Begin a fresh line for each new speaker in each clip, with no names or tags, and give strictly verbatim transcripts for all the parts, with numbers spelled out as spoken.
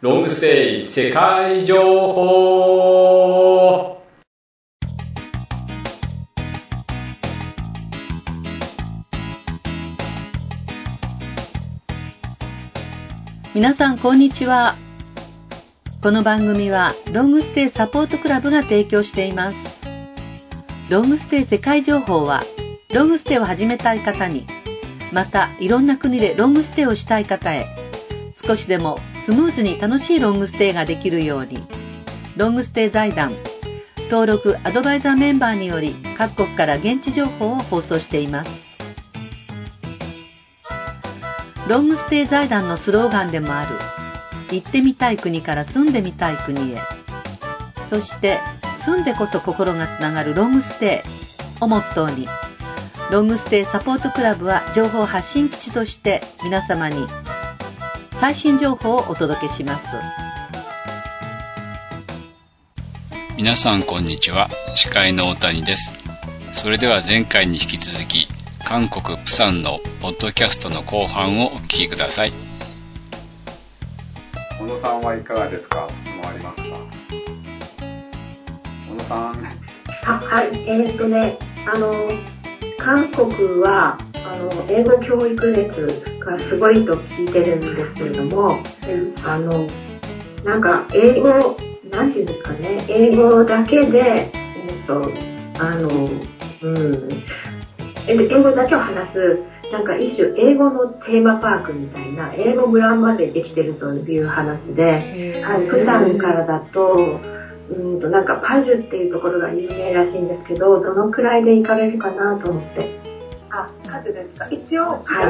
ロングステイ世界情報。
皆さんこんにちは。この番組はロングステイサポートクラブが提供しています。ロングステイ世界情報はロングステイを始めたい方に、またいろんな国でロングステイをしたい方へ、少しでもスムーズに楽しいロングステイができるように、ロングステイ財団登録アドバイザーメンバーにより各国から現地情報を放送しています。ロングステイ財団のスローガンでもある行ってみたい国から住んでみたい国へ、そして住んでこそ心がつながるロングステイをモットーに、ロングステイサポートクラブは情報発信基地として皆様に最新情報をお届けします。
皆さんこんにちは。司会の大谷です。それでは前回に引き続き、韓国プサンのポッドキャストの後半をお聞きください。
小野さんはいかがですか？質問ありますか？小野さん。
あ、はい、えー、っとね、あの韓国はあの英語教育熱がすごいと聞いてるんですけれども、あのなんか英語なんていうんですかね、英語だけでえー、っとあのうん英語だけを話す、なんか一種英語のテーマパークみたいな英語村までできてるという話で、はい、プサンからだとうんとなんかパジュっていうところが有名らしいんですけど、どのくらいで行かれるかなと思って。
あ、パジュですか。一応、はい、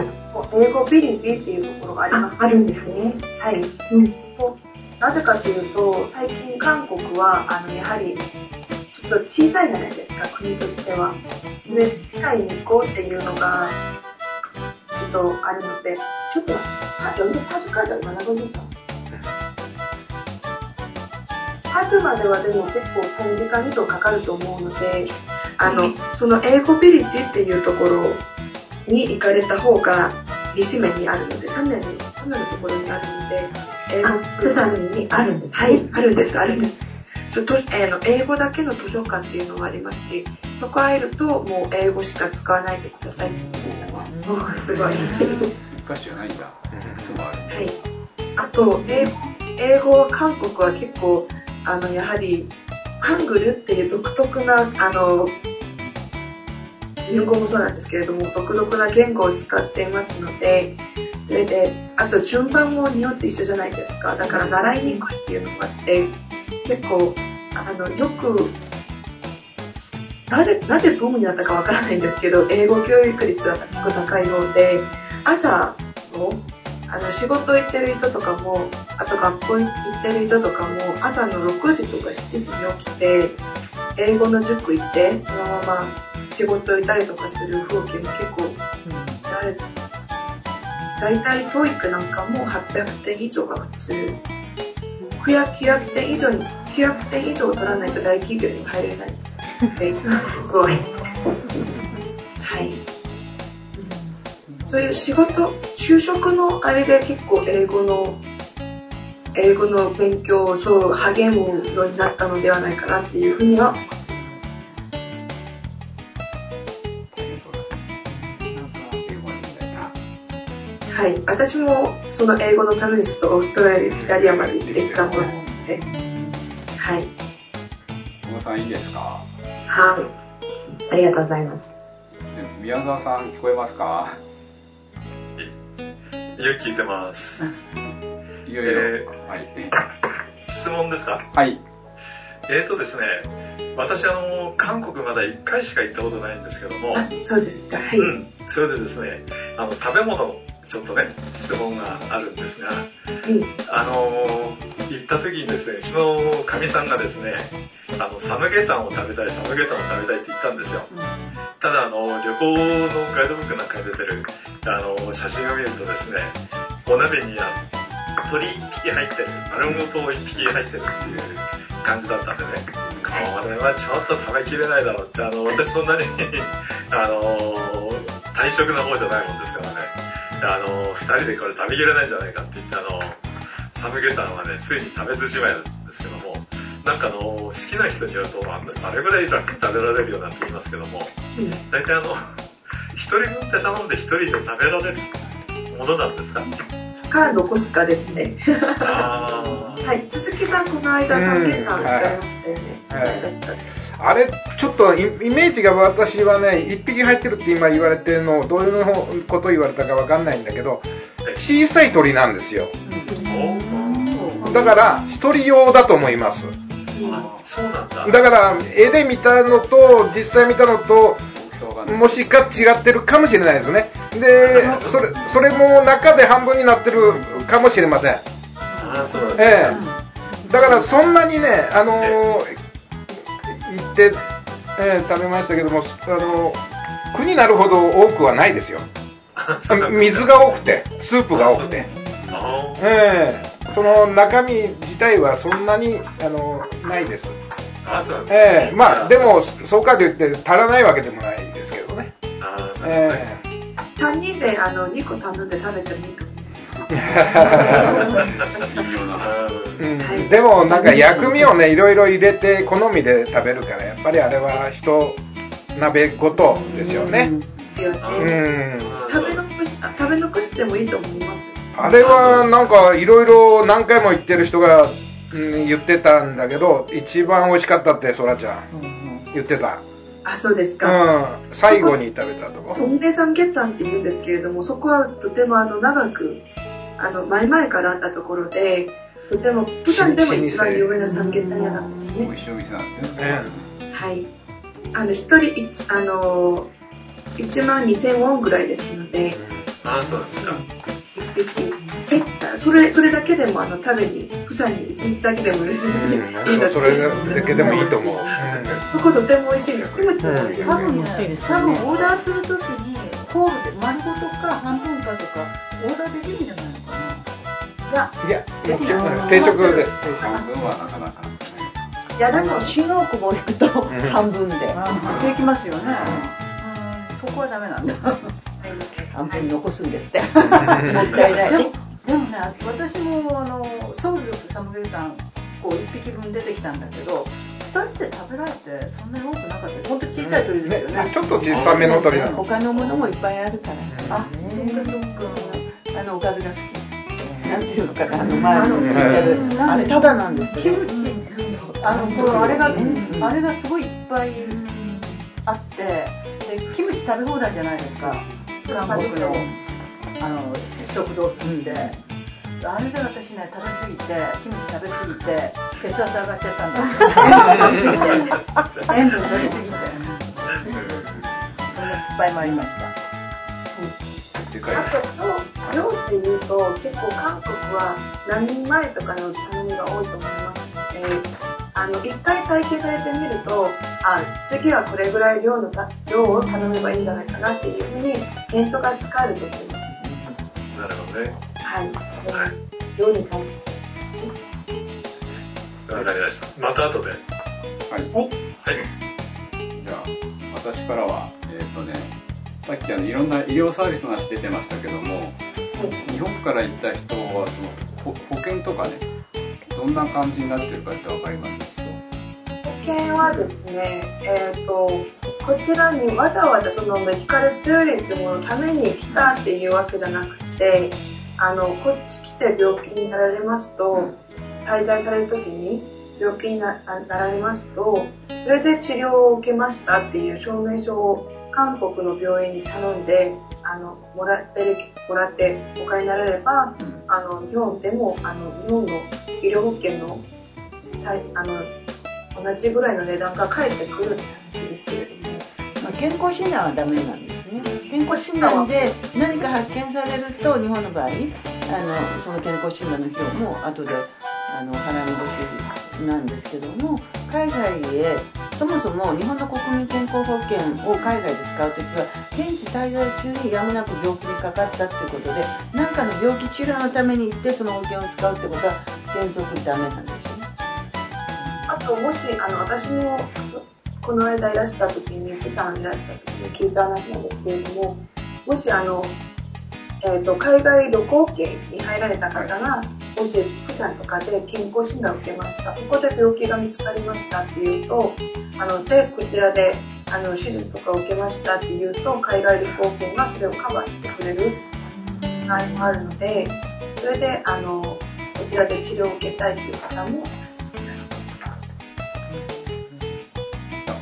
英語ビリジっていうところがあります、ね、
あ、あるんですね。
はい、うん、なぜかというと、最近韓国はあのやはりちょっと小さいじゃないですか、国としては。で、世界に行こうっていうのがちょっとあるので、ちょっとパジュパジュからじゃ学ぶんですか。パジュまではでも結構さんじかん以上かかると思うので、あのその英語ビリジっていうところに行かれた方が西面にあるので、サムのサムのところにあるので、
英語プサンにあるんですね。
はい、あるんですあるんです。ちょっと、えー、の英語だけの図書館っていうのもありますし、そこ入るともう英語しか使わないでくださいっていうのはすごいすごい。
一箇所じゃないんだ。いつもある。
はい。あと英語、英語は韓国は結構あのやはりハングルっていう独特なあの日本語もそうなんですけれども、独特な言語を使っていますので、それであと順番も日本って一緒じゃないですか。だから習いにくいっていうのがあって、結構あのよくなぜなぜブームになったかわからないんですけど、英語教育率は結構高いようで、朝のあの仕事行ってる人とかも、あと学校行ってる人とかも朝のろくじとかしちじに起きて英語の塾行ってそのまま仕事行ったりとかする風景も結構見られています。だいたい トーイック なんかもはっぴゃくてん以上が普通。きゅうひゃくてん以上にきゅうひゃくてん以上を取らないと大企業に入れない。すごい。はい。そういう仕事、就職のあれで結構英語の英語の勉強をそう励むようになったのではないかなっていうふうには思っています。はい、私もその英語のためにちょっとオーストラリアまで行ってきたものですので、はい。
小野さんいいですか？
はい、ありがとうございます。
宮沢さん聞こえますか？
いや、聞いてます。
いよいよ、えーはい、
質問ですか？
はい。
えーとですね、私あの韓国まだいっかいしか行ったことないんですけども、
そうですか、はい。
うん、それでですね、あの食べ物のちょっとね質問があるんですが、はい、あの行った時にですね、うちのかみさんがですね、あのサムゲタンを食べたいサムゲタンを食べたいって言ったんですよ。うん、ただあの旅行のガイドブックなんかに出てるあの写真を見るとですね、お鍋に鶏いっぴき入ってる、丸ごといっぴき入ってるっていう感じだったんでね、これはちょっと食べきれないだろうって、あの私そんなにあの大食な方じゃないもんですからね、あのふたりでこれ食べきれないんじゃないかって言って、あのサムゲタンはね、ついに食べずじまいなんですけども、なんかあの、好きな人によると、あれぐらい楽に食べられるようになって言いますけども、大体あの、一人分って頼んで一人で食べられるものなんですか？
か残すかですね。
あ
はい、鈴木さん、この間サムゲタンを使いましたよね。
あれ、ちょっとイメージが私はね、一匹入ってるって今言われてるの、どういうこと言われたかわかんないんだけど、小さい鳥なんですよ。だから一人用だと思います。
そうなんだ。
だから絵で見たのと実際見たのともしか違ってるかもしれないですね。で、それそれも中で半分になってるかもしれません。
ああ、そうなんだ。
ええ。だからそんなにね、あのー、行って、えー、食べましたけども、あのー、苦になるほど多くはないですよ。水が多くて、スープが多くて。ええ。その中身自体はそんなにあのないです。
あ、そうなんです
ね。ええ、まあでもそうかといって足らないわけでもないですけどね。
ああ、
え
え。さんにんであのにこ頼んで食べてもいいかも。
うん、でもなんか薬味をねいろいろ入れて好みで食べるからやっぱりあれは一鍋ごとですよね。
ですよね。食べ残し食べ残してもいいと思います。
あれはなんかいろいろ何回も言ってる人が、うん、言ってたんだけど一番美味しかったってソラちゃん、うん、言ってた。
あ、そうですか。
うん、最後に食べたとこ。
トンデサンゲッタンって言うんですけれども、そこはとてもあの長くあの前々からあったところで、とてもプサンでも一番有名なサンゲッタン屋さんですね。
美味しいお店なんですね。
はい。あの一人一あのいちまんにせんウォンぐらいですので。
ああ、そうですか。
一匹。それそれだけでもあの食べにプサンに一日だけでもいいので、
それだけでもいいと思う。
そことても美味しいの。キムチも美味しい。
多分ね、多分オーダーするときにホールで丸ごとか半分かとかオーダーできるんじゃないのかな。
いや、いや、もう定食です。
半分はなかなか。
いやでも新大久保行くと半分でできますよね。そこはダメなんだ。半分残すんですって。もったいない。でもね、私もあのソウルでサムゲタンこういっぴきぶん出てきたんだけど、ふたりで食べられてそんなに多くなかった。本当小さい鳥ですよね。
ちょっと小さめの鳥なの。
他のものもいっぱいあるから。
あ、そっかそっか。
あのおかずが好き。なんていうのかな、あの前のついてる。あれただなんです
キムチ、あのこれあれがあれがすごいいっぱいあって、でキムチ食べ放題じゃないですか。韓国のあの食堂さんで、あれで私ね食べ過ぎてキムチ食べ過ぎて血圧上がっちゃったんだ。塩分取りすぎて、そんな失敗もありました。
あと量っていうと結構韓国は何人前とかの頼みが多いと思いますので、あの一回体験されてみると、あ、次はこれぐらい量の量を頼めばいいんじゃないかなっていうふうに検討が使えると思います。
なるほどね。
はい。量に関して。
わかりました。また後で。はい。
はい。
はい。
じゃあ私からはえっとね、さっきあのいろんな医療サービスの話出てましたけども、はい、日本から行った人はその保険とかね、どんな感じになってるかってわかります？
保険はですね、えっとこちらにわざわざそのメディカルツーリズムのために来たっていうわけじゃなくて、あのこっち来て病気になられますと、滞在される時に病気に な, なられますと、それで治療を受けましたっていう証明書を韓国の病院に頼んであのもらってもらってお買いになられれば、あの日本でもあの日本の医療保険のあの同じぐらいの値段が返ってくるって話ですけれども、
まあ、健康診断はダメなんですね。健康診断で何か発見されると日本の場合あのその健康診断の費用も後であの払い戻しなんですけども、海外へそもそも日本の国民健康保険を海外で使うときは現地滞在中にやむなく病気にかかったっていうことで何かの病気治療のために行ってその保険を使うってことは原則ダメなんですよね。
あともしあの私もこの間いらした時にプサンいらした時に聞いた話なんですけれども、もしあの、えーと、海外旅行圏に入られた方が
もし釜山とかで健康診断を受けました、そこで病気が見つかりましたっていうと、あのでこちらであの手術とかを受けましたっていうと、海外旅行保険がそれをカバーしてくれる場合もあるので、それであのこちらで治療を受けたいという方もいらっしゃいました。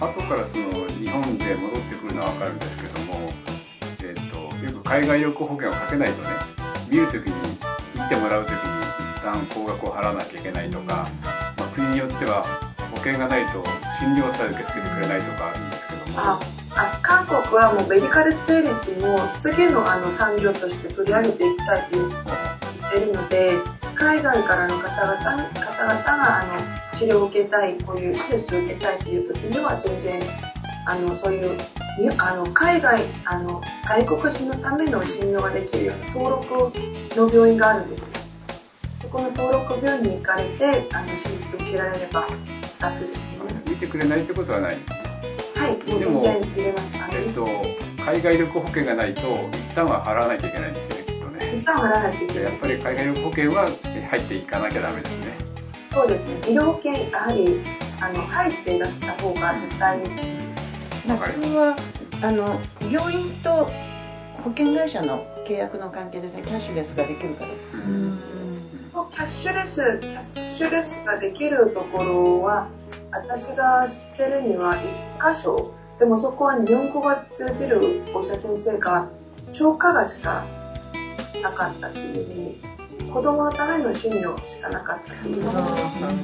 後からその日本で戻ってくるのは分かるんですけども、えー、とよく海外旅行保険をかけないとね、見るときに見てもらうときに一旦高額を払わなきゃいけないとか、まあ、国によっては保険がないと診療さえ受け付けてくれないとかあるんですけども、
ああ韓国はもうメディカルツーリズムを次のあの産業として取り上げていきたいと言っているので、海外からの方々方々があの治療を受けたい、こういう手術を受けたいという時には全然あのそういうあの海外あの外国人のための診療ができるような登録の病院があるんです。そこの登録病院に行かれてあの手術を受けられれば楽ですね。
見てくれないってことはない。
はい、もう全然入れます。
えっと海外旅行保険がないと一旦は払わなきゃいけないんですよね、きっとね。
一旦は払わなきゃいけない。
やっぱり海外旅行保険は入っていかなきゃダメですね。
そうですね。医療保険やはりあの入っていらした方が絶対に。
まあ、それはあの病院と保険会社の契約の関係ですね。キャッシュレスができるから。うん。
キャッシュレスキャッシュレスができるところは私が知ってるにはいっ箇所。でもそこは日本語が通じるお医者先生が消化がしかなかったっていうふうに、子供のための診療しかなかったっていうのが、はい。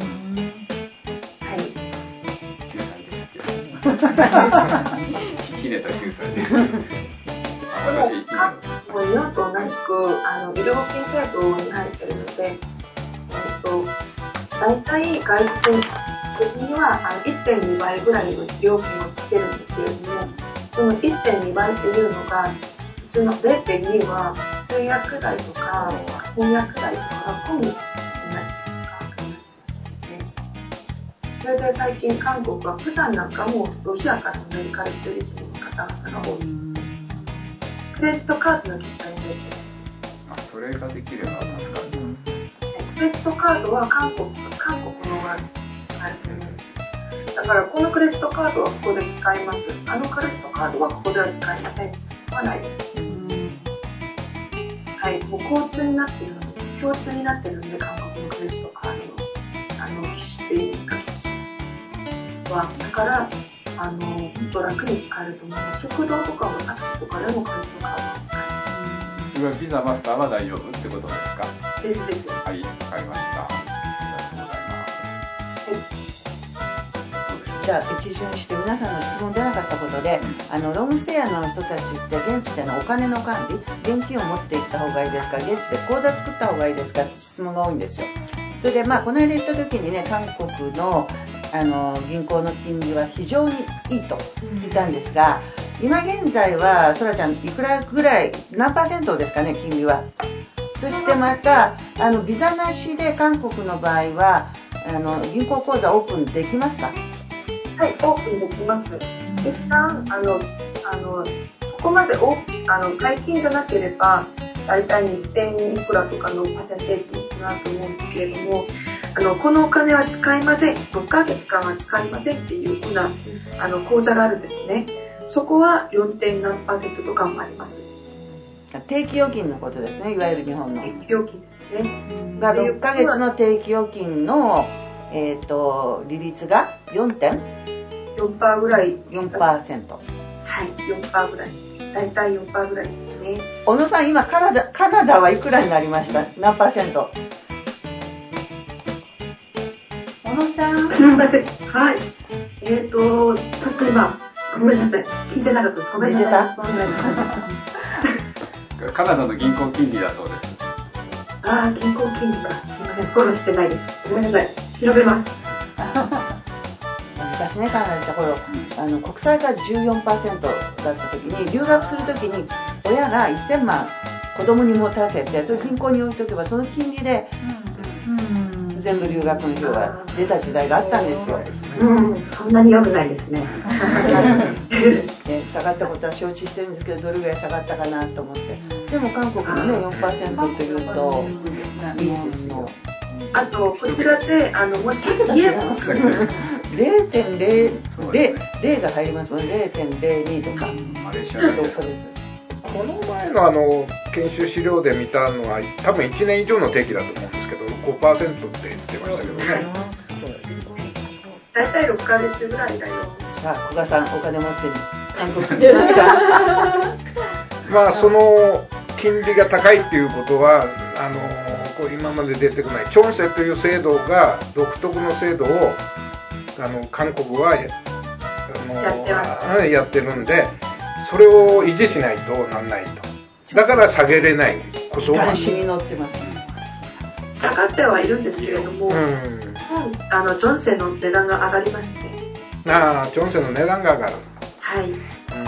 きゅうさいですけど。ひねたきゅうさいです。
もう日本と同じくあの医療保険制度に入っているので、えっと大体外国人にはあの いってんに 倍ぐらいの料金をつけるんですけれども、その いってんに 倍っていうのが普通の れいてんに は通訳代とか翻訳代とかが込みになってますので、それで最近韓国は釜山なんかもロシアからのメディカルツーリズムの方々が多いです。クレジットカードの決済に出てる。
あ、それができれば助かる。
クレジットカードは韓国韓国のがあると思うんです。だからこのクレジットカードはここで使います。あのクレジットカードはここでは使いません。はないです。はい、もう交通になっているので、共通になっているので、韓国のクレジットカードのあの機種っていいですか、機種はだからあの本当楽に使えると思います。食堂とかもタクシーとかでもクレジットカードを使えます。
それはビザマスターは大丈夫ってことですか？
ですです。
はい、わかりました。ありがとうございます。はい
じゃあ一巡して皆さんの質問出なかったことで、あのロングステイヤーの人たちって現地でのお金の管理、現金を持っていった方がいいですか、現地で口座作った方がいいですかって質問が多いんですよ。それでまあこの間行った時にね、韓国のあの銀行の金利は非常にいいと聞いたんですが、今現在はそらちゃんいくらぐらい、何パーセントですかね、金利は。そしてまたあのビザなしで韓国の場合はあの銀行口座オープンできますか？
はい、オープンできます。一旦あのあのそこまでおあの解禁じゃなければだいたい にてん いくらとかのパーセンテージになると思うんですけれども、あのこのお金は使いません、ろっかげつかんは使いませんっていうふうなあの口座があるんですね。そこは よんてん 何パーセントとかもあります。
定期預金のことですね、いわゆる日本の
定期預金ですね。
がろっかげつの定期預金のえー、と利率が よんてん
よんパーセント ぐらい。
よんパーセント。
はい、よんパーセント ぐらい。だいたい よんパーセント ぐらいですね。
小野さん、今カナダ、カナダはいくらになりました？何パーセント？
小野さん。
すみません。はい。えっ、ー、と、ちょっと今、ごめんなさい。聞いてなかったです。ごめんなさい。
カナダの銀行金利だそうです。
ああ、銀行金利か。すみません。フォローしてないです。ごめんなさい。調べます。
昔ね、カナダに行った頃、あの国債が じゅうよんパーセント だった時に、留学する時に親がせんまん子供に持たせて、それ銀行に置いておけばその金利で全部留学の費用が出た時代があったんですよ。
うん、そんなに良くないですね。
ね、下がったことは承知してるんですけど、どれぐらい下がったかなと思って。でも韓国のね よんパーセント というといいですよ。
あとこちらであのもし家も
ゼロてんゼロ ゼロが入りますもんね。 ゼロてんゼロに とか。
この前のあの研修資料で見たのは多分いちねん以上の定期だと思うんですけど ごパーセント って言ってましたけどね。
だいたいろっかげつぐらいだよ。
さあ古賀さんお金持ってる韓国にいますか？
まあその金利が高いっていうことはあのこう今まで出てこないチョンセという制度が独特の制度をあの韓国はあの
やってます、
やってるんで、それを維持しないとなんないと。だから下げれないこそ
監視に乗ってます。
下がってはいるんですけれども、うん、あのチョンセの値段が上がりますね。
ああ、チョンセの値段が上がる。
はい。うん、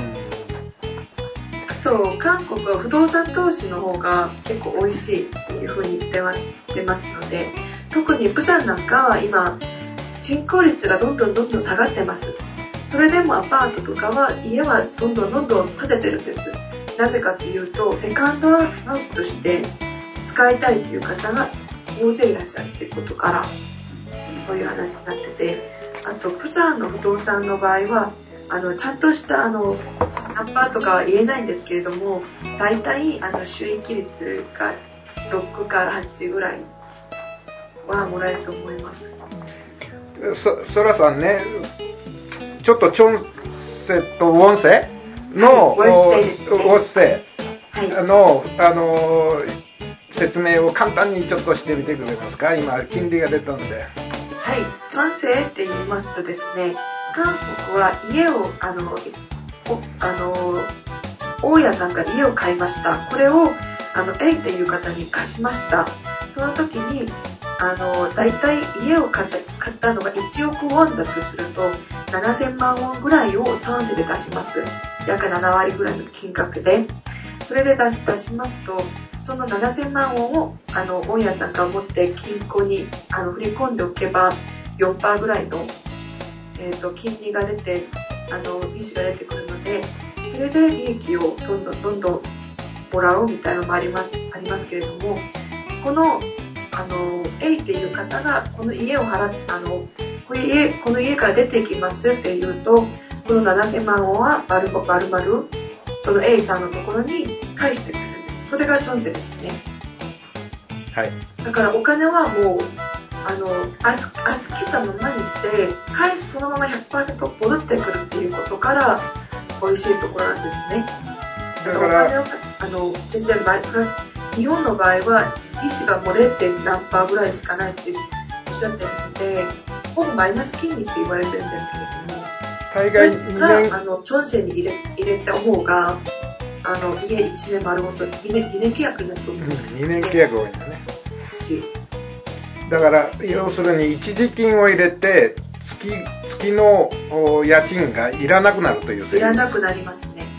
あと韓国は不動産投資の方が結構美味しいっていうふうに言ってます、言ってますので、特にプサンなんかは今人口率がどんどんどんどん下がってます。それでもアパートとかは家はどんどんどんどん建ててるんです。なぜかというとセカンドハウスとして使いたいという方が大勢いらっしゃるということからそういう話になってて、あとプサンの不動産の場合はあのちゃんとしたあのアパートかは言えないんですけれども、だいたいあの収益率がろくからはちぐらいはもらえると思います。
そ、そらさんね、ちょっとチョンセとウォンセの、
はい、ウォンセ
の、あの説明を簡単にちょっとしてみてくれますか？今金利が出たんで。
はい、チョンセって言いますとですね、韓国は家をあのあの大家さんが家を買いました。これをあの A っていう方に貸しました。その時にあのだいたい家を買った、買ったのがいちおくウォンだとするとななせんまんウォンぐらいをチョンセで出します。約ななわりぐらいの金額で。それで出し、出しますと、そのななせんまんウォンをあの大家さんが持って金庫にあの振り込んでおけば よんパーセント ぐらいの、えー、と金利が出て、あの利子が出てくるので、それで利益をどんどんどんどんもらうみたいなのもあります、ありますけれども、このあの A っていう方がこの家を払っあのこの家、この家から出ていきますっていうと、このななせんまんウォンはバルバルバルその A さんのところに返してくれるんです。それがチョンセですね。
はい。
だからお金はもうあの預けたままにして返すそのまま ひゃくパーセント 戻ってくるっていうことから美味しいところなんですね。だからお金をあの全然マイプラス、日本の場合は利子がもう れいてん 何パーぐらいしかないっておっしゃってるので、ほぼマイナス金利って言われてるんですけれども、
大概にねん
あのチョンセに入れ入れた方があの家いちねん丸ごとにねん契約になると思うんですけど、
にねん契約が多いんだね。
し
だから要するに一時金を入れて月月の家賃がいらなくなるという制度です。
いらなくなりますね。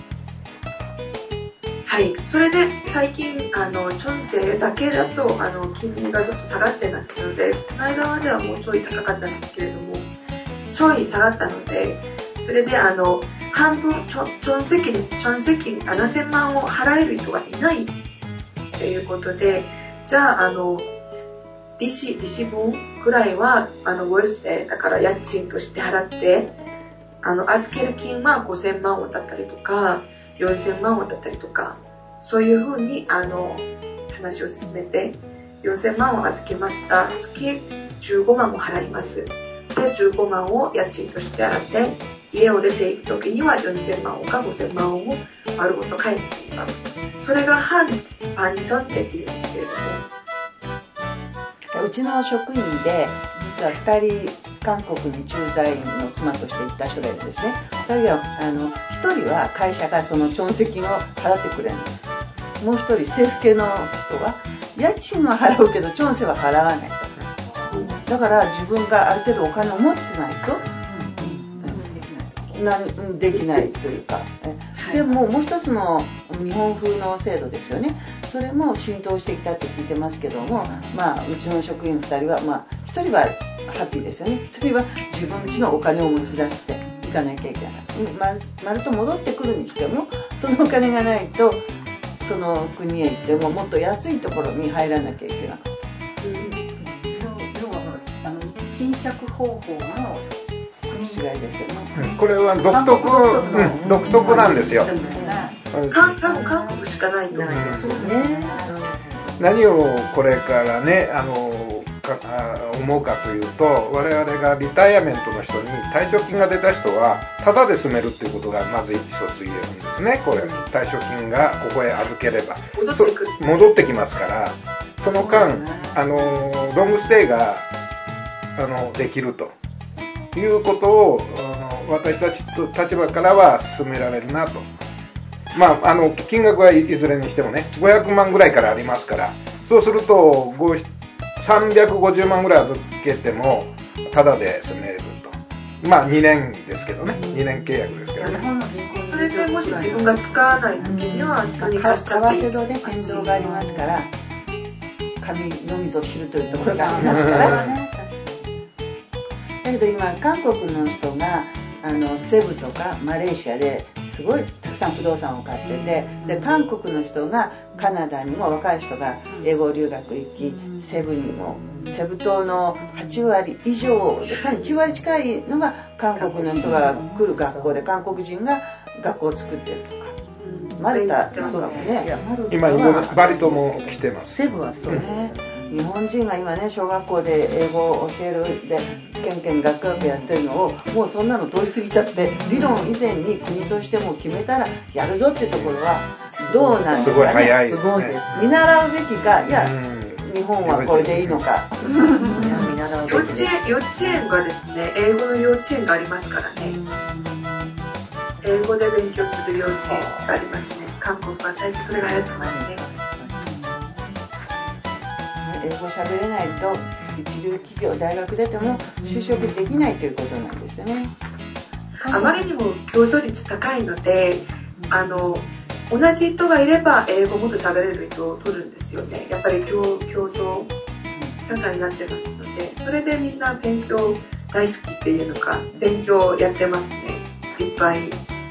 はい。それで最近あのチョンセだけだとあの金利がちょっと下がってますので、この間まではもうちょい高かったんですけれども、ちょい下がったので、それであの半分チョン、チョンセ金、チョンセ金ななせんまんを払える人がいないということで、じゃああの利子利子分くらいはあのウォルセだから家賃として払って、あの預ける金はごせんまんウォンだったりとかよんせんまんウォンだったりとか、そういうふうにあの話を進めて、よんせんまんを預けました。月じゅうごまんも払います。でじゅうごまんを家賃として払って、家を出ていく時にはよんせんまんウォンかごせんまんウォンを丸ごと返してもらう。それが反反チョンセっていうんですけれども、
うちの職員で実はふたり韓国に駐在員の妻として行った人がいるんですね。ふたりはあのひとりは会社がそのチョンセ金を払ってくれるんです。もうひとり政府系の人は家賃は払うけどチョンセは払わないと。だから自分がある程度お金を持ってないと、うん、できないというか、 でももう一つの日本風の制度ですよね。それも浸透してきたって聞いてますけども、まあうちの職員ふたりは、まあひとりはハッピーですよね。ひとりは自分家のお金を持ち出していかなきゃいけない。まる、まると戻ってくるにしても、そのお金がないとその国へ行ってももっと安いところに入らなきゃいけなかった。
要はあの金借方法の
違いですよね。
うん、これは独特、うん、独特なんですよ。
韓国しかないと思いますよね。
何をこれからね、あのか思うかというと、我々がリタイアメントの人に退職金が出た人はタダで住めるっていうことがまず一つ言えるんですね。これ退職金がここへ預ければ
戻ってくる、
戻ってきますから、その間あのロングステイがあのできるということをあの私たちと立場からは進められるなと。まあ、あの金額はいずれにしてもねごひゃくまんぐらいからありますから、そうするとさんびゃくごじゅうまんぐらい預けてもタダで住めると。まあにねんですけどね、にねん契約ですけどね。
それでもし自分が使わない時には人に貸しちゃっていい。
為替で変動がありますから、紙のみぞ知るというところがありますから。だけど今韓国の人があのセブとかマレーシアですごいたくさん不動産を買ってて、で韓国の人がカナダにも若い人が英語留学行き、セブにもセブ島のはちわり以上ですかね、きゅうわり近いのが韓国の人が来る学校で、韓国人が学校を作ってるとか。マルタなんかもね、
今バリ島も来てます。
セブはそうね。日本人が今ね小学校で英語を教えるでケンケン学学やってるのをもうそんなの通り過ぎちゃって、理論以前に国としても決めたらやるぞっていうところはどうなんですかね。
すごい早いですね。
すごいです。見習うべきか、いや日本はこれでいいのか。見習うべき
幼稚園幼稚園がですね、英語の幼稚園がありますからね。英語で勉強する幼稚園がありますね。韓国は最近それが流行ってますね。
英語喋れないと一流企業大学出ても就職できないということなんですよね。
あまりにも競争率高いので、あの同じ人がいれば英語もっと喋れる人を取るんですよね。やっぱり 競, 競争社会になってますので、それでみんな勉強大好きっていうのか、勉強やってますね、いっぱい。はい。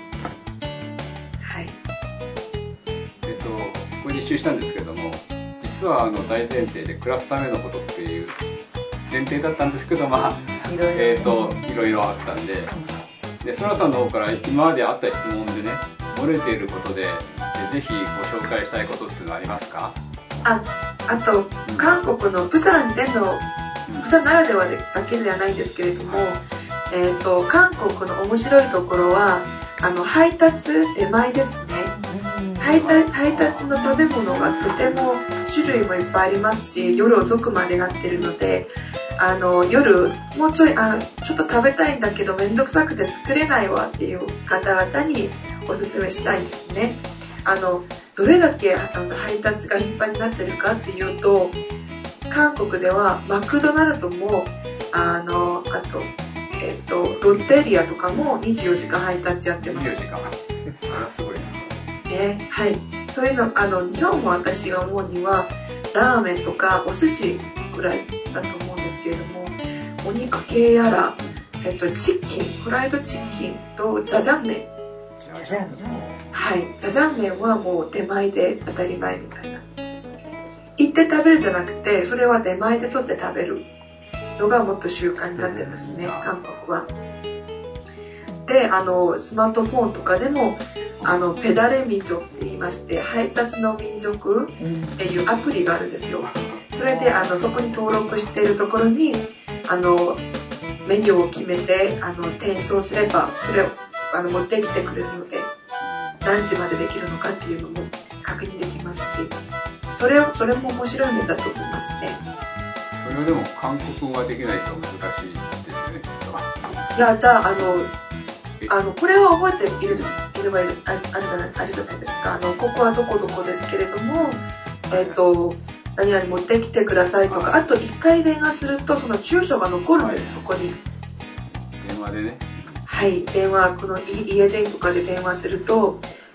えっとこれ実習したんですけども、実はあの大前提で暮らすためのことっていう前提だったんですけど、まあいろいろ、えー、といろいろあったんで、でソラさんの方から今まであった質問でね、漏れていることで、でぜひご紹介したいことっていうのはありますか？
あ、あと、うん、韓国のプサンでの、うん、プサンならではだけではないんですけれども、えー、と韓国の面白いところはあの配達出前ですね。配達、配達の食べ物がとても種類もいっぱいありますし、夜遅くまでやってるので、あの夜もうちょいあちょっと食べたいんだけどめんどくさくて作れないわっていう方々におすすめしたいですね。あのどれだけあの配達が頻繁になってるかっていうと、韓国ではマクドナルドもあのあと、えっと、ロッテリアとかもにじゅうよじかん配達やってます。
にじゅうよじかんそれはすごいな。
ね、はい、そういうのあの日本も私が思うにはラーメンとかお寿司ぐらいだと思うんですけれども、お肉系やら、えっと、チキンフライドチキンとジャジャン麺、はい、ジャジャン麺はもう出前で当たり前みたいな、行って食べるじゃなくてそれは出前で取って食べるのがもっと習慣になってますね、韓国は。で、あのスマートフォンとかでもあのペダレ民族って言いまして、配達の民族っていうアプリがあるんですよ。それであのそこに登録しているところにあのメニューを決めてあの転送すればそれをあの持ってきてくれるので、何時までできるのかっていうのも確認できますし、それをそれも面白い面だと思いますね。
それはでも韓国語ができないと難しいですよね、きっと。
いや、じゃああのあのこれは覚えているいればいるあるあるじゃないあるじゃないですか。あのここはどこどこですけれども、えっと何々持ってきてくださいとか、あといっかい電話するとその住所が残るんです、そこに。
電話でね。
はい、電話この家電とかで電話すると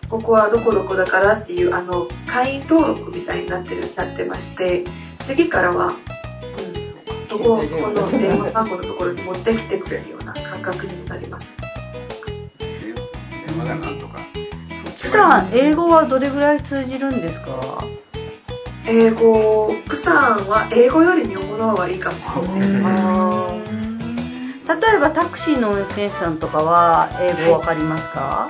ここはどこどこだからっていうあの会員登録みたいになってるなってまして、次からは、うん、そこそこの電話番号のところに持ってきてくれるような感覚になります。
電話だなんとか。
プサン、英語はどれぐらい通じるんですか？
英語、プサンは英語より日本語の方がいいかもしれません。あ
例えばタクシーの運転手さんとかは英語わかりますか？はい、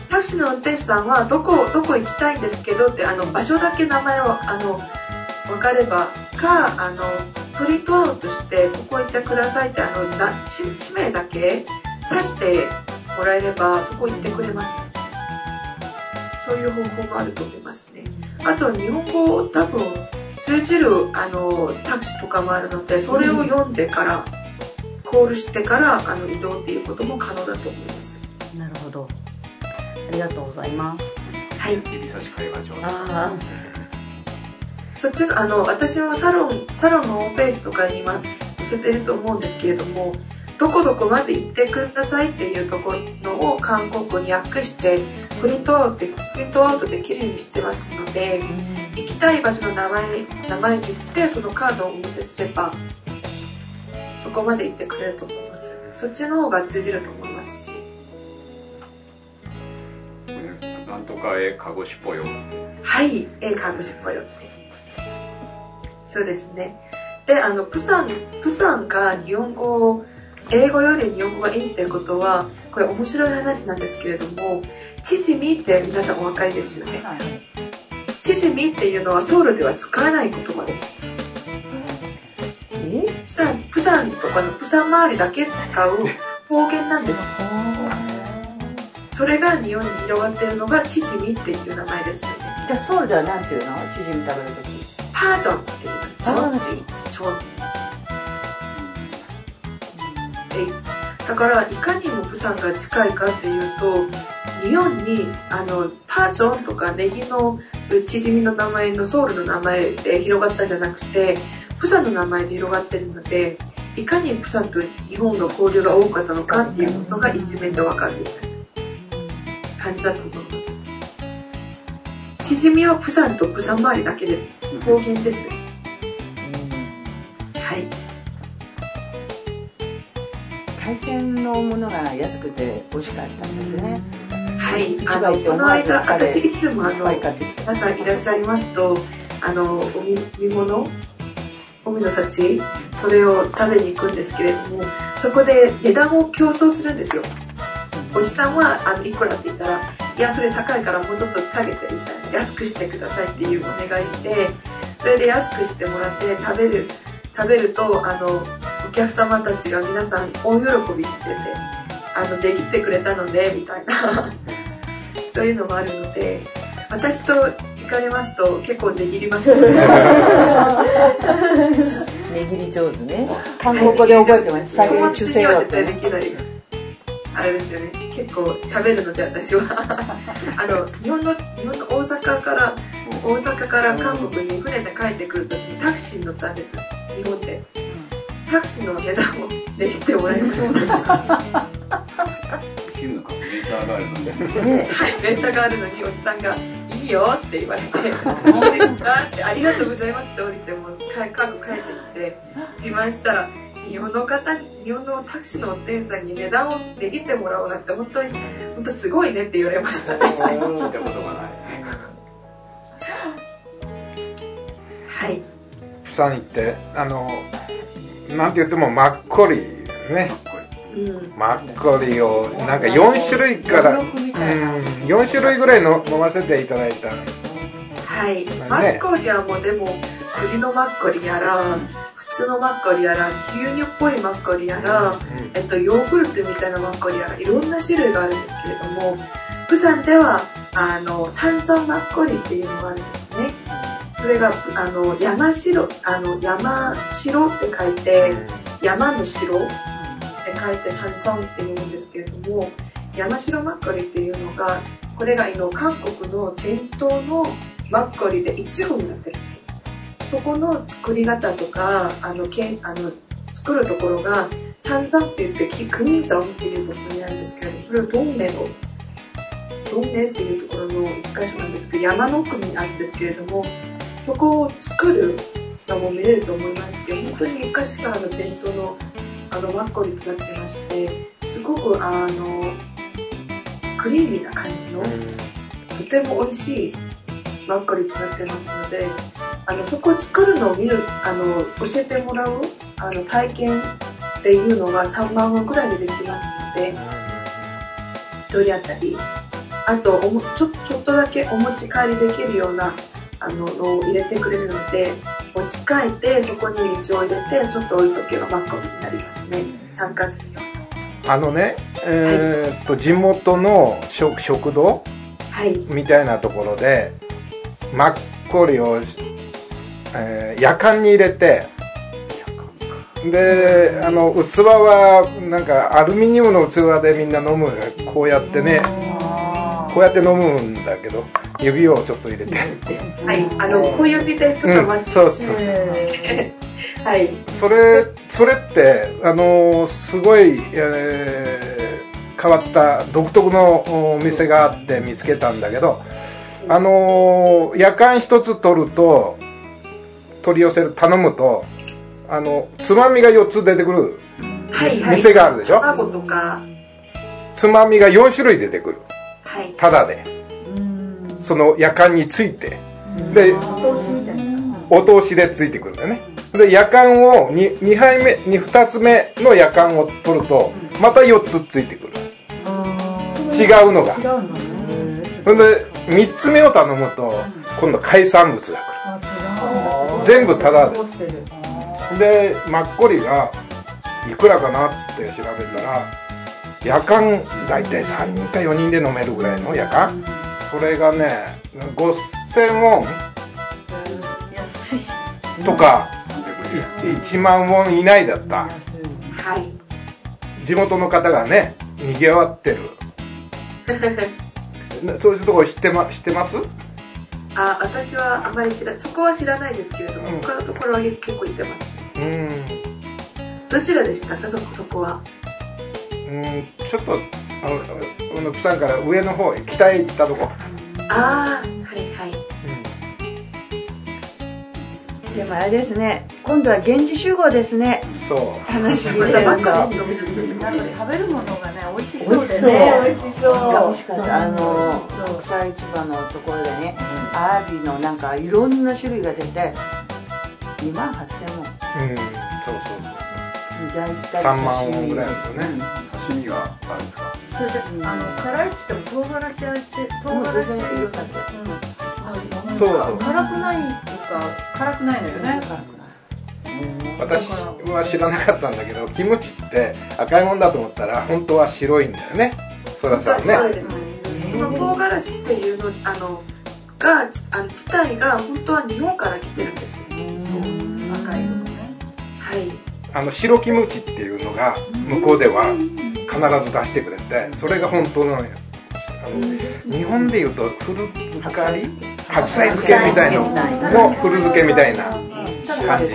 タクシーの運転手さんはどこどこ行きたいんですけどってあの場所だけ名前をあの分かればかあのプリントアウトしてここ行ってくださいってあのな地名だけ指してもらえればそこ行ってくれます。そういう方法もあると思いますね。あと日本語多分通じるあのタクシーとかもあるのでそれを読んでから、うん、コールしてからあの移動っていうことも可能だと思います。
なるほど。ありがとうございます。
はい。
指差し会話上。
あそっちあの私もサロンサロンのホームページとかに今載せてると思うんですけれども、どこどこまで行ってくださいっていうところを韓国語に訳してプリントアウトプリントアウトできるようにしてますので、うん、行きたい場所の名前名前言ってそのカードをお見せすればそこまで行ってくれると思います。そっちの方が通じると思いますし。
なんとかえかごしぽよ。
はい、えかごしぽよって。そうですね。で、あのプサンプサンが日本語英語より日本語がいいっていうことはこれ面白い話なんですけれども、チヂミって皆さんお分かりですよね。チヂミっていうのはソウルでは使わない言葉です。え？プサンプサンとかのプサン周りだけ使う方言なんです。それが日本に広がっているのがチヂミっていう名前ですよね。
じゃあソウルでは何ていうの？チヂミ食べるとき。
パージョンって言います。チョンって言います。チョン。だからいかにもプサンが近いかっていうと、日本にあのパージョンとかネギのチヂミの名前のソウルの名前で広がったんじゃなくて、プサンの名前で広がってるので、いかにプサンと日本の交流が多かったのかっていうことが一面でわかるみたいな感じだと思います。チヂミはプサンとプサン周りだけです。方言です。はい。
海鮮のものが安くて美味しかったんですね。
はい。あのこの間私いつもあの皆さんいらっしゃいますとあのお見物海の幸それを食べに行くんですけれども、そこで値段を競争するんですよ。おじさんはあのいくらって言ったら、いやそれ高いからもうちょっと下げてみたいな、安くしてくださいっていうお願いして、それで安くしてもらって食べる食べるとあのお客様たちが皆さん大喜びしてて、あのできてくれたのでみたいなそういうのもあるので、私と行かれますと結構値切りますね。
値切り上手ね。韓国語で覚えてます。
下げ中性は絶対できない。あれですよね。結構喋るので私はあの日本の日本の大阪から大阪から韓国に船で帰ってくるときにタクシーに乗ったんです。日本で。タクシーの値段を値切ってもらいました。
切るのかメーターがあるので。
はい、メーターがあるのにおじさんがいいよって言われて、いいですかってありがとうございますって降りても韓国帰ってきて自慢したら。日本の方に日本のタクシーの運転手さんに値段を値切ってもらおうなんて本当に本当すごいねって言われましたね。聞いたことがない。はい。
プサン行ってあのなんて言ってもマッコリね。うん、マッコリをなんかよん種類からうんよん種類ぐらいの飲ませていただいた。
はい。ね、マッコリはもうでも栗のマッコリやら。普通のマッコリやら牛乳っぽいマッコリやら、うんえっと、ヨーグルトみたいなマッコリやらいろんな種類があるんですけれども、プサンではあの山椒マッコリっていうのがあるんですね。それがあの山城あの山城って書いて山の城って書いて山椒っていうんですけれども、山城マッコリっていうのがこれが今韓国の伝統のマッコリで一部になってるんですよ。そこの作り方とかあのけあの作るところがチャンザンって言ってクンザンっていうところにあるんですけど、それを동네로 ドンネっていうところの一箇所なんですけど、山の奥にあるんですけれども、そこを作るのも見れると思いますし、本当に昔からの伝統のあのマッコリとなってまして、すごくあのクリーミーな感じのとても美味しいマッコリとなってますので、あのそこを作るのを見る、あの教えてもらうあの体験っていうのがさんまんウォンくらいでできますので、ひとり当たり、あとおもちょ、ちょっとだけお持ち帰りできるようなあののを入れてくれるので、持ち帰ってそこに水を入れてちょっと置いとけばマッコリになりますね。酸化するような。
あのね、えーっと、はい、地元の 食, 食堂、はい、みたいなところでマッコリを、えー、やかんに入れて、であの器はなんかアルミニウムの器でみんな飲む、こうやってね、こうやって飲むんだけど、指をちょっと入れて、
はい、あの小指でちょっと混ぜて、うん、
そうそうそうはい、それそれってあのすごい、えー、変わった独特のお店があって見つけたんだけど、あのやかん一つ取ると取り寄せる頼むと、あのつまみがよっつ出てくる、はいはい、店があるでしょ。
卵とか
つまみがよんしゅるい出てくる、
はい、
ただでそのやかんについて、でお通しでついてくるんだよね。でやかんを 2, 2杯目にふたつめのやかんを取るとまたよっつついてくる、違うのが。それでみっつめを頼むと今度海産物が来る、全部タダです。でマッコリがいくらかなって調べたら、やかんだいたいさんにんかよにんで飲めるぐらいのやかん、それがねごせんウォンとかいちまんウォン以内だった、はい、地元の方がね賑わってるそういうところ知ってま、知ってます？
あ、私はあまり知らそこは知らないですけれども、うん、他のところは結構行ってます。うん、どちらでしたか、そこ、そこは。
うん、ちょっとあの、あのプサンから上の方へ北へ行ったとこ。
ああ、はいはい。
うん、でもあれですね、今度は現地集合ですね。
そう。
話聞いてると。なんか
食べるものがね、美味しそうで
ね。美味しそう。美味しかった。あの国際市場のところでね、アワビのなんかいろんな種類が出てにまんはっせんウォン。
うん、そうそうそう
そう。
さんまんウォンぐらいだよね。
刺身があるんですか。
それで、あの辛いって言っても唐辛子味して唐辛子
色になって。
そうそう。
辛くないっていうか辛くないのよね。
私は知らなかったんだけど、キムチって赤いもんだと思ったら本当は白いんだよね。そらさね。
そうです。その唐辛子っていうのあのがあの自体が本当は日本から来てるんですよ。
赤いのね。
はい。
あの白キムチっていうのが向こうでは必ず出してくれて、それが本当の、あの日本でいうと古漬かり、白菜漬けみたいなの古漬けみたいな感じ。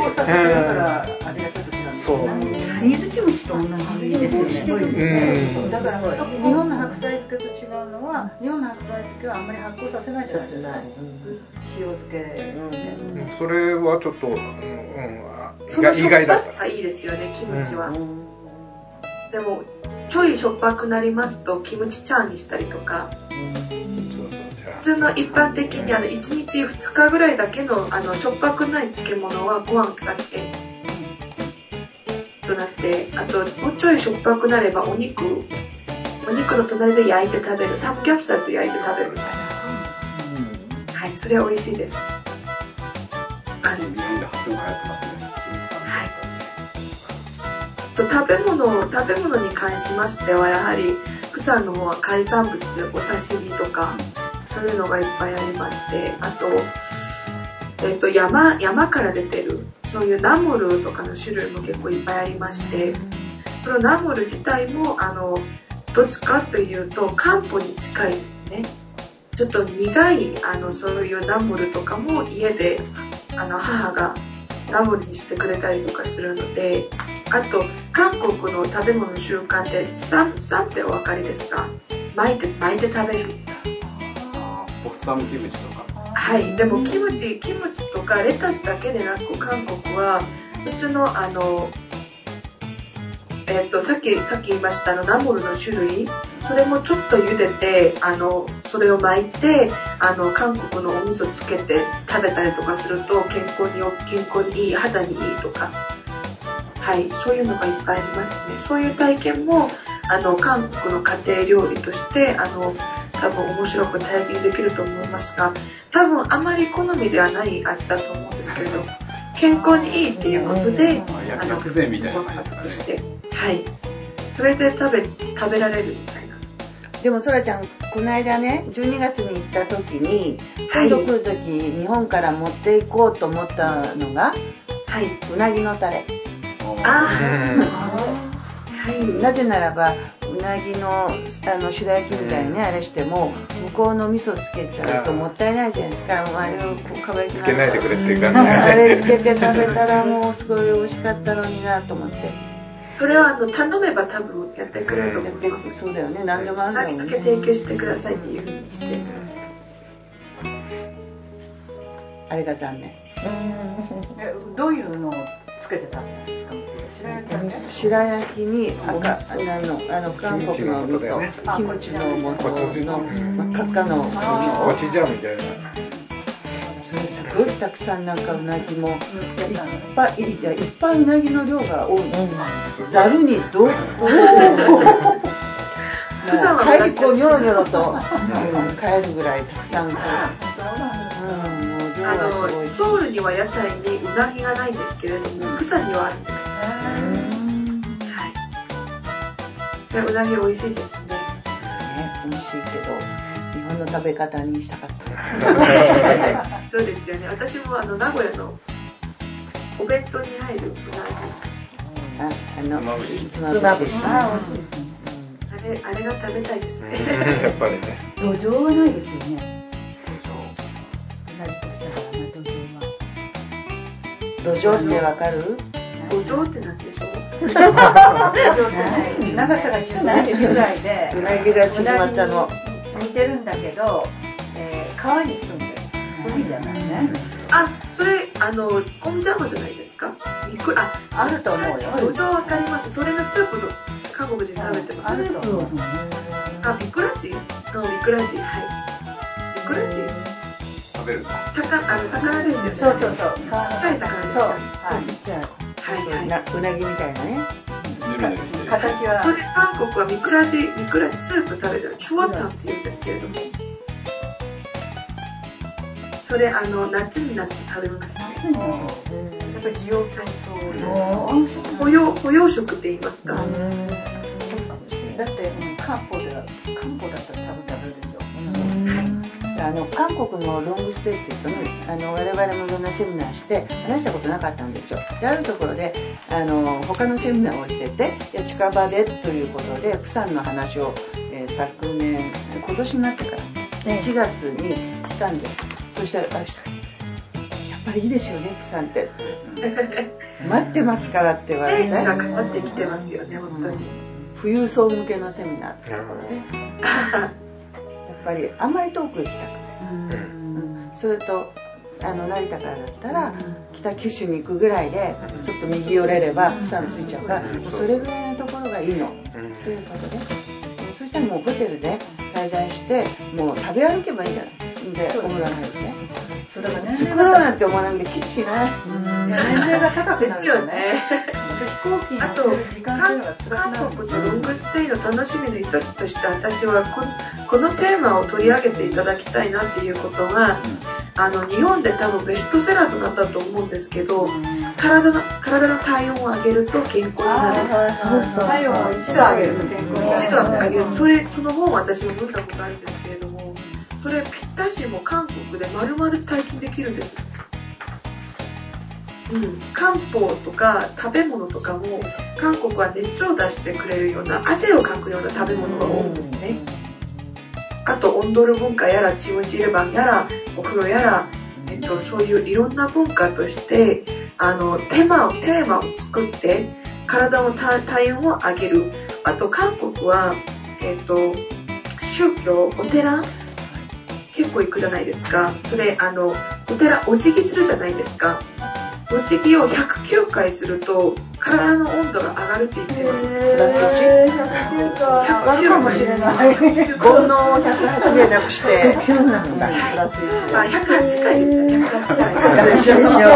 そう。
水キムチと同じですよね。うん。だから日本の白菜漬けと違うのは、日本の白菜漬けはあんまり発酵させないじゃないですか。塩漬け。
うん。それはちょっと、うん、
意外だった。いいですよね、キムチは。でもちょいしょっぱくなりますとキムチチャーにしたりとか。普通の一般的にあのいちにちふつかぐらいだけのあのしょっぱくない漬物はご飯だけとなって、あともうちょいしょっぱくなればお肉お肉の隣で焼いて食べる、サムギョプサルと焼いて食べるみたいな。はい、それは美味しいです。
あれ日本で発音が流行ってますね。
はい。食べ物食べ物に関しましてはやはりプサンの方は海産物、お刺身とかそういうのがいっぱいありまして、あと、えっと、山山から出てるそういうナムルとかの種類も結構いっぱいありまして、そのナムル自体もあのどっちかというと漢方に近いですね。ちょっと苦いあのそういうナムルとかも家であの母がナムルにしてくれたりとかするので、あと韓国の食べ物習慣でサンサンってお分かりですか？巻いて巻いて食べる。
あー、ポッサムキムチとか。
はい、でもキムチキムチとかレタスだけでなく、韓国はうちのあのえっとさっきさっき言いましたのナムルの種類、それもちょっと茹でて、あのそれを巻いて、あの韓国のお味噌つけて食べたりとかすると健康に健康にいい、肌にいいとか、はい、そういうのがいっぱいありますね。そういう体験もあの韓国の家庭料理としてあの多分面白く体験できると思いますが、多分あまり好みではない味だと思うんですけれど、健康にいいっていうことで、あの
薬膳みたいな感じ
として、はい、それで食べ食べられるみたいな。
でもそらちゃん、この間ねじゅうにがつに行った時に、今度来る時、日本から持っていこうと思ったのが、
はい、
うなぎのタレ。
あ
はい、なぜならばうなぎ の, あの白焼きみたいにね、あれしても向こうの味噌つけちゃうともったいないじゃないですか。あれをこうかば焼き
つけないでくれっていう感じ
あれつけて食べたらもうすごい美味しかったのになと思って。
それはあの頼めば多分やってくれると思います。
そうだよね、何でもあるんだもんね。
何だけ提供してくださいっていう風にして、
あれが残念。
どういうのをつけて食べたんですか？
白焼きに赤あのあの韓国の味噌、キムチの素の真っ赤っかの
コチュジャンみたいな。
それすごいたくさんなんかうなぎもいっぱいいやいっぱいうなぎの量が多い。ざるにどうどう帰りこうニョロニョロと帰るぐらいたくさんこう。
あのソウルには屋台にうなぎがないんですけれども、プサンにはあるんです。はい。それうなぎ美味しいですね。
ね、美味しいけど日本の食べ方にしたかった。
そうですよね。私もあの名古屋のお弁当に入るうなぎ。
あ、あのひつまぶし。
あ、美味しいですね。
あれあれが食べたいですね。
やっぱりね。
土壌はないですよね。
土壌ってわかる？
土壌ってなんでしょう？
長さが縮まってぐらいで、
うなぎが縮まったの。
似てるんだけど、えー、川に住んでる。海じゃないね。
あ、それあのコンジャムじゃないですか？いくあ
あると思うよ。
土壌わかります。それのスープの韓国人食べてます。
あると思う。
あ、ビクラジ？のビクラジ、はい。ビクラジ？
食べる。
魚、あの魚ですよね。
そうそうそう。
ちっちゃい魚ですよね。
そう、
ちっちゃい。
はいはい。
うなぎみたいなね。
形は。それ韓国はミクラジ、ミクラジスープ食べてる。チュワタンって言うんですけれども。それあの夏になって食べますね。
夏にやっぱり需要競争。
保養保養食って言いますか。だ
って漢方では漢方だったら多分食べるでしょ。
あの韓国のロングステイっていうとね、あの我々もいろんなセミナーして話したことなかったんですよ。であるところであの他のセミナーをしてて、いや近場でということでプサンの話を、えー、昨年今年になってからいちがつにしたんです。そしたらやっぱりいいですよねプサンって待ってますからって言われて、
ページが変わってきてますよね本当に。
富裕層向けのセミナーっていうところで。やっぱりあんまり遠く行きたくない、うん、それとあの成田からだったら、うん、北九州に行くぐらいでちょっと右寄れればプサンついちゃうから、うん、もうそれぐらいのところがいいの、うん、そういうことで、ね、そしたらもうホテルで滞在してもう食べ歩けばいいんじゃないでお風呂入って
そうだからね、
作ろうなんて思わなくてきりしない、
うん、年齢が高くなるよね
飛行機に乗ってる時間っていうのが辛くなる。韓国のロングステイの楽しみの一つとして私は こ, このテーマを取り上げていただきたいなっていうことが、あの日本で多分ベストセラーとなったと思うんですけど、体の体の体温を上げると健康になる。
そうそう、体温を一度上げると健康になる。
一度上げる。それその本を私も読んだことあるんですけれども、それぴったしも韓国で丸々体験できるんです。うん、漢方とか食べ物とかも韓国は熱を出してくれるような汗をかくような食べ物が多いんですね。あとオンドル文化やらチムジルバンやらお風呂やらえっと、そういういろんな文化としてあのテーマをテーマを作って体の体温を上げる。あと韓国は、えっと、宗教お寺結構行くじゃないですか。それあのお寺お辞儀するじゃないですか。お辞儀をひゃくきゅうかいすると体の温度が上がるって言ってます。
プラスいち、ひゃくきゅうかい上がるかもしれない。煩悩をひゃくはちでなくしてきゅうなんだ。プラスいちで。
あ、ひゃくはちかいですね。ひゃくはちかい。
一緒でしょう。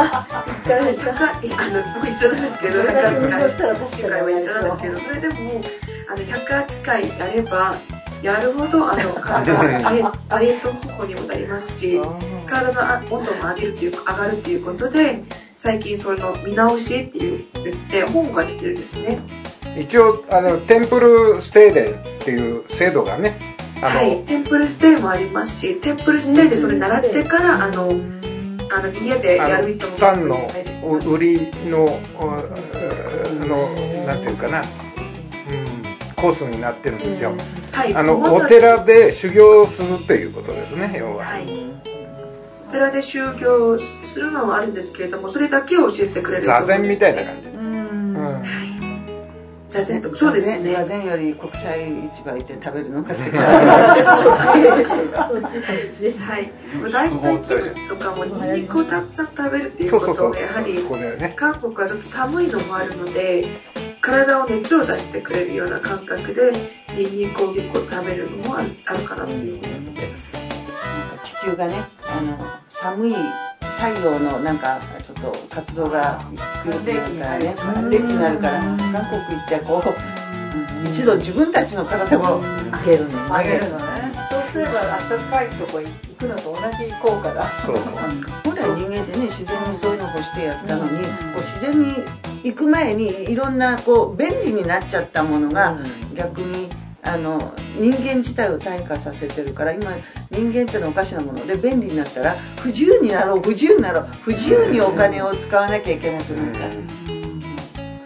あの一緒なんですけど、ひゃくはちかい。ひゃくはちかいは一緒なんですけど、それでもあのひゃくはちかいやればやるほどあの体がダイエット方法にもなりますし、体の温度も上げるっていう上がるっていうことで、最近その見直しって言って本が出てるんですね。
一応あのテンプルステイデーっていう制度がね、あの、
はい、テンプルステイもありますし、テンプルステイでそれ習ってからあのあの家でやる人も
プサンの売りののなんていうかな、うん、コースになってるんですよ。はい、あのお寺で修行するっていうことですね、要は。はい、
お寺で修行するのはあるんですけれども、それだけを教えてくれる。
座禅みたいな感じ。
うん、うん、
座禅とそうですね。
座禅より国際市場行って食べるのが先
だ。そっちそっち。はい。大体キムチとかもニンニクをたくさん食べるっていうことをやはり韓国はちょっと寒いのもあるので、体を熱を出してくれるような感覚でニンニクを結構食べるのもある、あるかなというふうに思っています。
地球がね、あの寒い太陽のなんかちょっと活動が来るっていうからね、寒冷気になるから韓国行ってこう一度自分たちの体を上げるの
上げるのね。そうすれば暖かいとこ行くのと同じ効果だ。
そうそう。
本来人間ってね、自然にそういうのを欲してやったのに、こう自然に行く前にいろんなこう便利になっちゃったものが逆にあの人間自体を退化させてるから、今人間ってのはおかしなもので便利になったら不自由になろう不自由になろう不自由にお金を使わなきゃいけなくなった。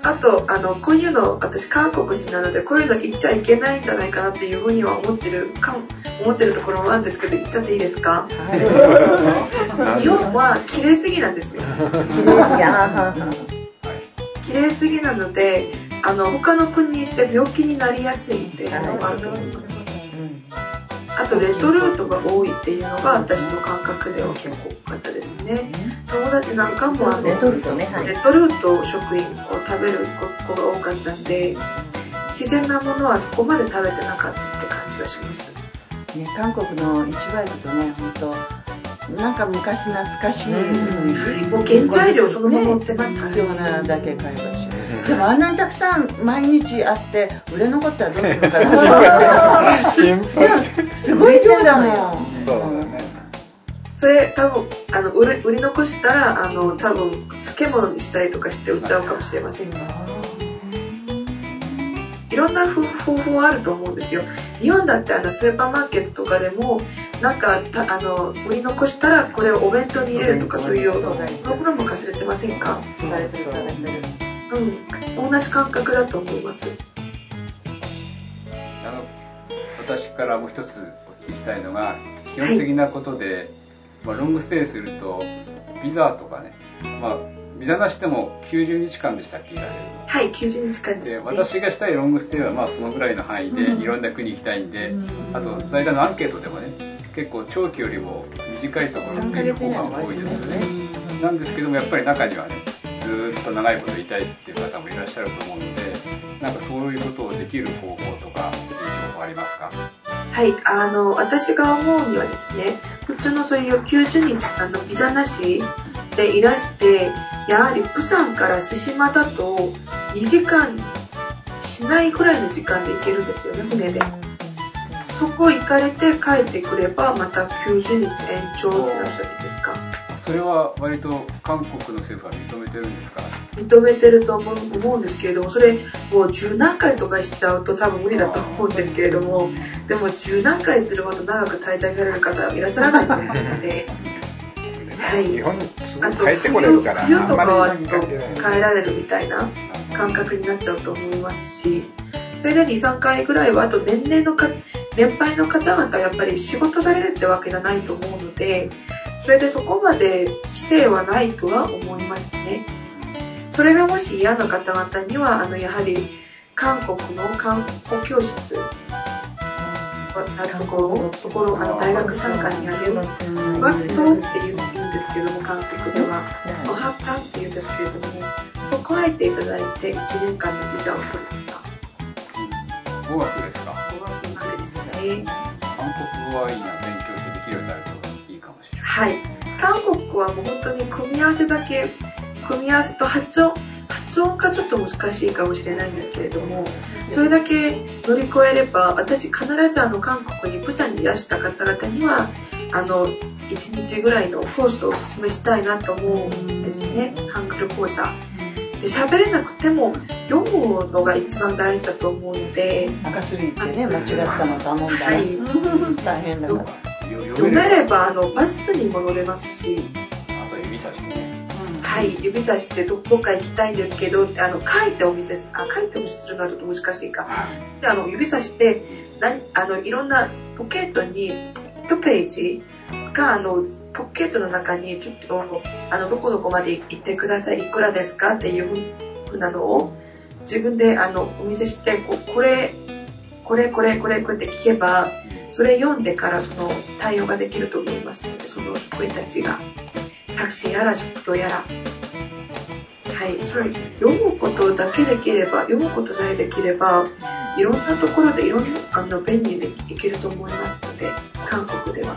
あとあのこういうの私韓国人なのでこういうの言っちゃいけないんじゃないかなっていうふうには思ってるか思ってるところもあるんですけど、言っちゃっていいですか？はい、日本は綺麗すぎなんですよ。綺麗すぎ。綺麗すぎなので、あの他の国に行って病気になりやすいっていうのがあると思います。あとレッドルートが多いっていうのが私の感覚では結構多かったですね。友達なんかもあのレッドルートね、はい、レッドルート食品を食べる子が多かったんで、自然なものはそこまで食べてなかったって感じがします。
ね、韓国の市場行くとね、本当なんか昔懐かしい、うん、
もう原材料そのまま売ってますから、ね、
必要なだけ買えばし、でもあんなにたくさん毎日あって売れ残ったらどうするのかな。
心配
すごい量だもん。
そうだね。
それ多分あの売り、売り残したらあの多分漬物にしたりとかして売っちゃうかもしれませんが、いろんな方法あると思うんですよ。日本だってあのスーパーマーケットとかでもなんかあの売り残したらこれをお弁当に入れるとかそういうプログラム化されてませんか？うん、同じ感覚だと思います。
あの私からもう一つお聞きしたいのが、基本的なことで、はい、まあ、ロングステイするとビザとかね、まあ、ビザなしでもきゅうじゅうにちかんでしたっけ？
はい、きゅうじゅうにちかんです、ね、
で私がしたいロングステイはまあそのぐらいの範囲でいろんな国行きたいんで、うん、あと財団のアンケートでもね、結構長期よりも短いところっていう方が多いですよね。なんですけどもやっぱり中にはね、ずっと長いこといたいっていう方もいらっしゃると思うので、なんかそういうことをできる方法とかいい情報ありますか？
はい、あの私が思うにはですね、普通のそういうきゅうじゅうにちあのビザなしでいらして、やはりプサンから対馬だとにじかんしないぐらいの時間で行けるんですよね、船で。そこ行かれて帰ってくればまたきゅうじゅうにち延長ってなるじゃないですか。
それは割と韓国の政府は認めてるんですか？
認めてると思うんですけれども、それもうじゅうなんかいとかしちゃうと多分無理だと思うんですけれども、でもじゅうなんかいするほど長く滞在される方はいらっしゃらないと思うので、はい、
日本にすぐ帰ってこれるから、
冬とかはちょっと帰られるみたいな感覚になっちゃうと思いますし、それでに、さんかいぐらいは、あと年齢のか年配の方々はやっぱり仕事されるってわけじゃないと思うので、 それでそこまで規制はないとは思いますね。それがもし嫌な方々には、あの、やはり、韓国の韓国教室、ところ、ところ、あの、大学参加にある、学徒って言うんですけども、韓国では、おはかって言うんですけれども、そこ入っていただいて、いちねんかんのビザを取るとか。
語学ですか？
語学ですね。
韓国語はいいな、勉強してできるようになるといいかもしれない。
はい。韓国語はもう本当に組み合わせだけ、組み合わせと発音、発音がちょっと難しいかもしれないんですけれども、それだけ乗り越えれば、私必ずあの韓国にプサンにいらした方々には、あの、いちにちぐらいのコースをお勧めしたいなと思うんですね。ハングル講座。で、喋れなくても読むのが一番大事だと思うので。
赤すりってね、間違ったの頼んだら、はい、大変だから。
読めれば、あの、バスにも乗れますし。
あと指差してね。
はい、指差してどこか行きたいんですけど、あの書いてお見せすあ書いてお見せするのはちょっと難しいか。であの指差して何あのいろんなポケットにいちページがあのポケットの中にちょっとあのどこどこまで行ってください、いくらですかっていうふうなのを自分であのお見せしてここれこれこれこれこれって聞けばそれ読んでからその対応ができると思いますので、その職員たちが。タクシーやら食堂やら、はい、それ読むことだけできれば、読むことさえできれば、いろんなところでいろんなあの便利でいけると思いますので、韓国では。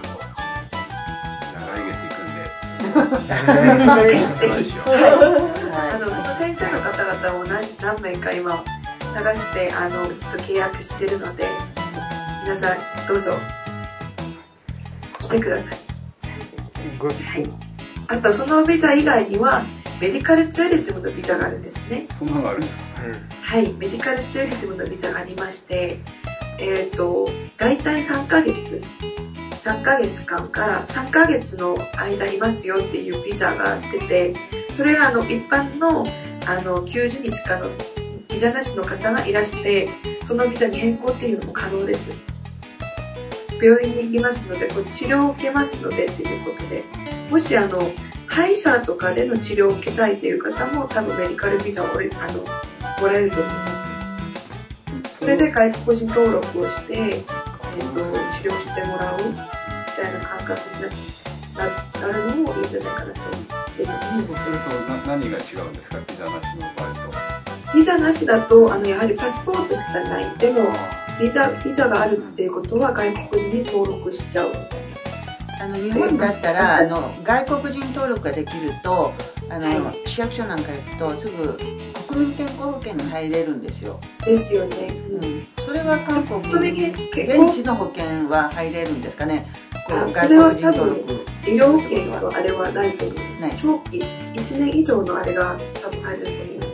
来月行くんで。
ぜひ、はい、あのその先生の方々を何何名か今探してあのちょっと契約してるので、皆さんどうぞ来てください。はい。あとそのビザ以外にはメディカルツーリズムのビザがあるんですね。
そんなのがあるんですか？
はい、メディカルツーリズムのビザがありまして、えっと大体さんかげつ、さんかげつかんからさんかげつの間いますよっていうビザが出て、それはあの一般のあのきゅうじゅうにちかのビザなしの方がいらして、そのビザに変更っていうのも可能です。病院に行きますので、こう治療を受けますのでっていうことで。もしあの歯医者とかでの治療を受けたいという方も多分メディカルビザをあのもらえると思います。それで外国人登録をして、えっと、治療してもらうみたいな感覚に な, なるのもいいんじゃないかなと思っています。
そうするとな何が違うんですか、ビザなしの場合と。
ビザなしだとあのやはりパスポートしかない。でもビザ、ビザがあるっていうことは外国人に登録しちゃうみたいな。
あの日本だったらあの外国人登録ができるとあの、はい、市役所なんか行くとすぐ国民健康保険に入れるんですよ。
ですよね。
うん、それは韓国現地の保険は入れるんですかね。こう外国人登録。
医療保険とあれはないと思います。ね、長期いちねん以上のあれが多分入ると思います。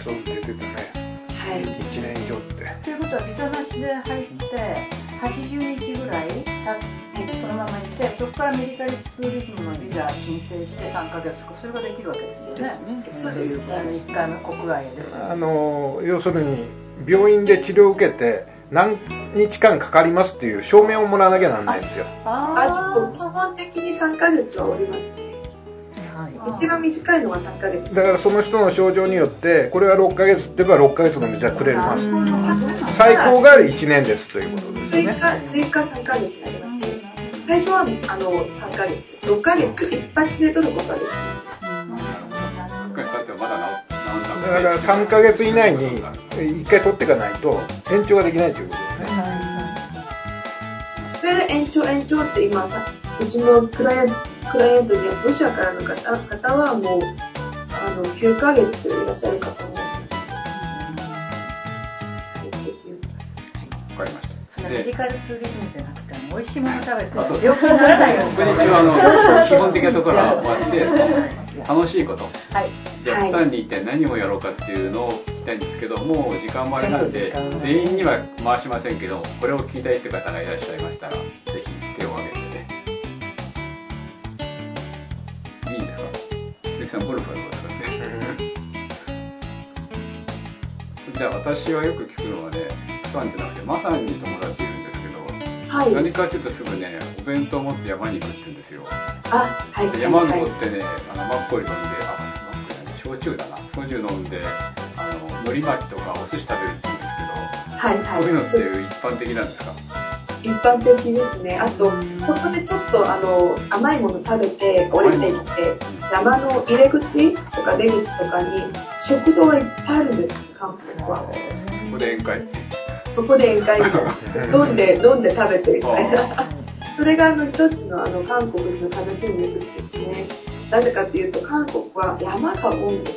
そう出てたね。
はい。
いちねん以上って。
ということはビザなしで入ってはちじゅうにちぐらい経ってそのまま行ってそこからメディカルツーリズムのビザ申請してさんかげつとかそれができるわけですよね。
そうですね。
いっかいめ国外へです。
あの要するに病院で治療を受けて何日間かかりますっていう証明をもらわなきゃならないんですよ。
ああ、基本的にさんかげつはおりますね。はい、一番短いのはさんかげつ
だからその人の症状によってこれはろっかげつって言えばろっかげつのビザくれます。最高がいちねんですということですよね。
追加さんかげつになりますね。最初はあのさんかげつろっかげつ一発で取ることができます。
だからさんかげつ以内にいっかい取っていかないと延長ができないということですね。
それで延長延長って今さうちのクライアントクライアントにロシアからの 方, 方はもうあのきゅうかげついらっしゃる方もいます。
わかりました。
そのメディカルツーリズムじゃなくて美味しいもの食べて病気にならないように。
僕一応あの基本的なところは終わって楽しいこと。
はい。
じゃあプサンに行って何をやろうかっていうのを聞きたいんですけども時間もあれなんで全員には回しませんけどこれを聞きたいって方がいらっしゃいましたらぜひ手を挙げて。いいんですか？鈴木さんゴルフはどうですかね。じゃあ私はよく聞くのはね、プサンじゃなくてマサンに友達いるんですけど、はい、何かっていうとすぐね、お弁当を持って山に行くって言うんですよ。
あ、はい。
山登ってね、あのマッコリ飲んで、あ、マッコリだね、焼酎だな、焼酎飲んで、あの海苔巻きとかお寿司食べるって言うんですけど、
はいはい。
そういうのって一般的なんですか？
一般的ですね。あと、そこでちょっとあの甘いもの食べて降りてきて、山の入り口とか出口とかに食堂がいっぱいあるんです、韓国は。
そこで宴会って。
そこで宴会みたいな。飲んで、飲んで食べてみたいな。それがあの一つのあの韓国の楽しみの一つですね。なぜかというと、韓国は山が多いんです。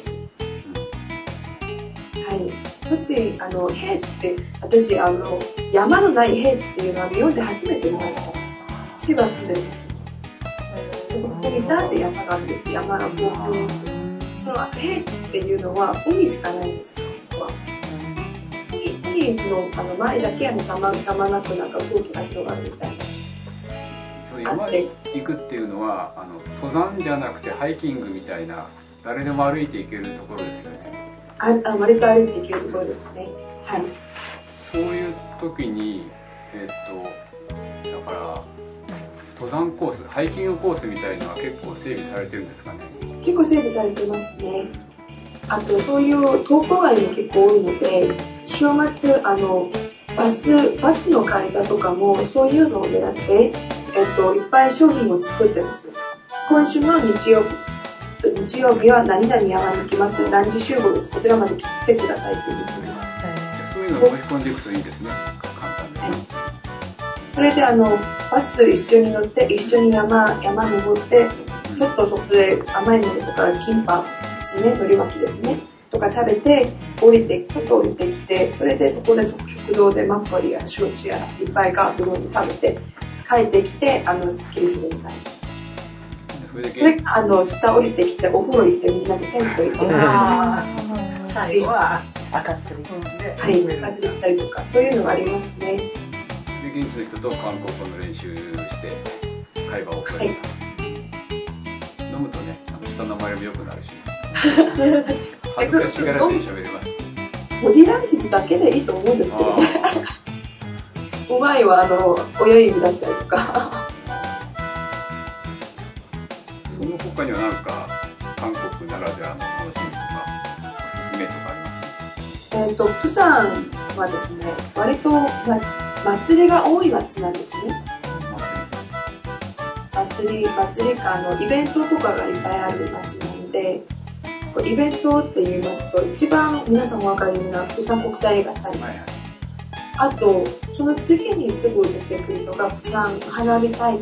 はい。栃木、あの、平地って、私、あの、山のない平地っていうのは日本で初めて見ました。千葉住んでる。ここにダーって山があるんです。山がこう、その平地っていうのは海しかないんですよ、ここは。海、海のあの前だけあの邪魔、邪魔なくなんか空気が広がるみたいな。
その山に行くっていうのは、あの、登山じゃなくてハイキングみたいな、誰でも歩いて行けるところですよね。
あ、あ割と歩いていけるところですね。はい。
そういう時に、えっと、だから、登山コース、ハイキングコースみたいのは結構整備されてるんですかね？
結構整備されてますね。あと、そういう投稿街も結構多いので、週末、あの、バス、バスの会社とかもそういうのを狙って、えっと、いっぱい商品を作ってます。今週の日曜日。日曜日は何々山に行きます。何時集合です。こちらまで来てくださいっていうふうに。
そういうのを申し込んでいくといいですね。簡単で。はい、
それであのバス一緒に乗って一緒に山山登って、ちょっとそこで甘いものとかキンパですね、海苔巻きですねとか食べて降りてちょっと降りてきて、それでそこで食堂でマッコリや焼酎やいっぱいガーッと飲んで食べて帰ってきてあのすっきりするみたいな。それかあの下降りてきてお風呂行ってみんなで銭湯行って、
最後は赤すりで、
はい、赤すりしたりとかそういうのがありますね。
で現地の人と韓国語の練習して会話を覚える、はい、飲むとね、あの下の名前も良くなるし恥ずかしがらずに喋れます。
ボディランゲージだけでいいと思うんですけどねうまいはあの親指出したりとか
その他には何か韓国ならではの楽しみとかおすすめとかあります？
えっと、プサンはですね、割と、ま、祭りが多い街なんですね。祭り、祭りか、あの、イベントとかがいっぱいある街なので、イベントって言いますと、一番皆さんお分かりなプサン国際映画祭。はい、あと、その次にすぐ出てくるのがプサン花火大会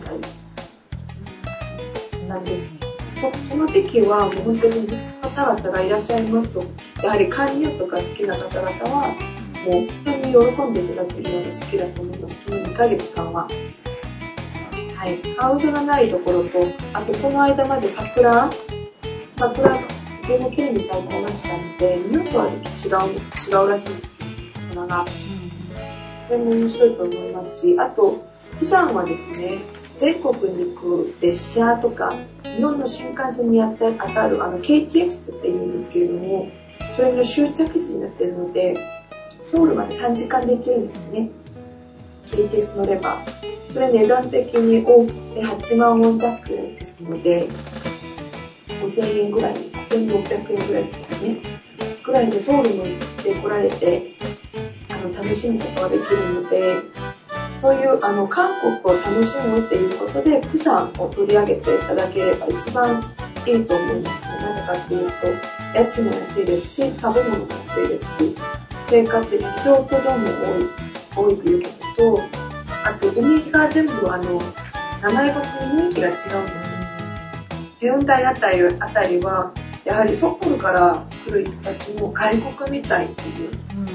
なんですね。そ, その時期はもう本当に方々がいらっしゃいますと、やはり韓流とか好きな方々はもう本当に喜んでいただけるような時期だと思います。そのにかげつかんは。はい。青空がないところと、あとこの間まで桜、桜がとても綺麗に咲いてましたので、日本とは違う、違うらしいんですけど、桜が。それも面白いと思いますし、あと、プサンはですね、全国に行く列車とか、日本の新幹線に当たるあの ケーティーエックス っていうんですけれども、それの終着地になっているので、ソウルまでさんじかんで行けるんですね。ケーティーエックス 乗れば。それ値段的に多くてはちまんウォン弱ですので、ごせんえんぐらい、ごせんろっぴゃくえんぐらいですかね。ぐらいでソウルに行って来られて、あの楽しむことができるので、そういうあの韓国を楽しむっていうことでプサンを取り上げていただければ一番いいと思いますね。なぜかというと家賃も安いですし、食べ物も安いですし、生活リゾート場も多い多いということと、あと海が全部あの名前ごとに雰囲気が違うんです。ヘウンダイあたりあたりはやはりソウルから来る人たちも外国みたいっていう。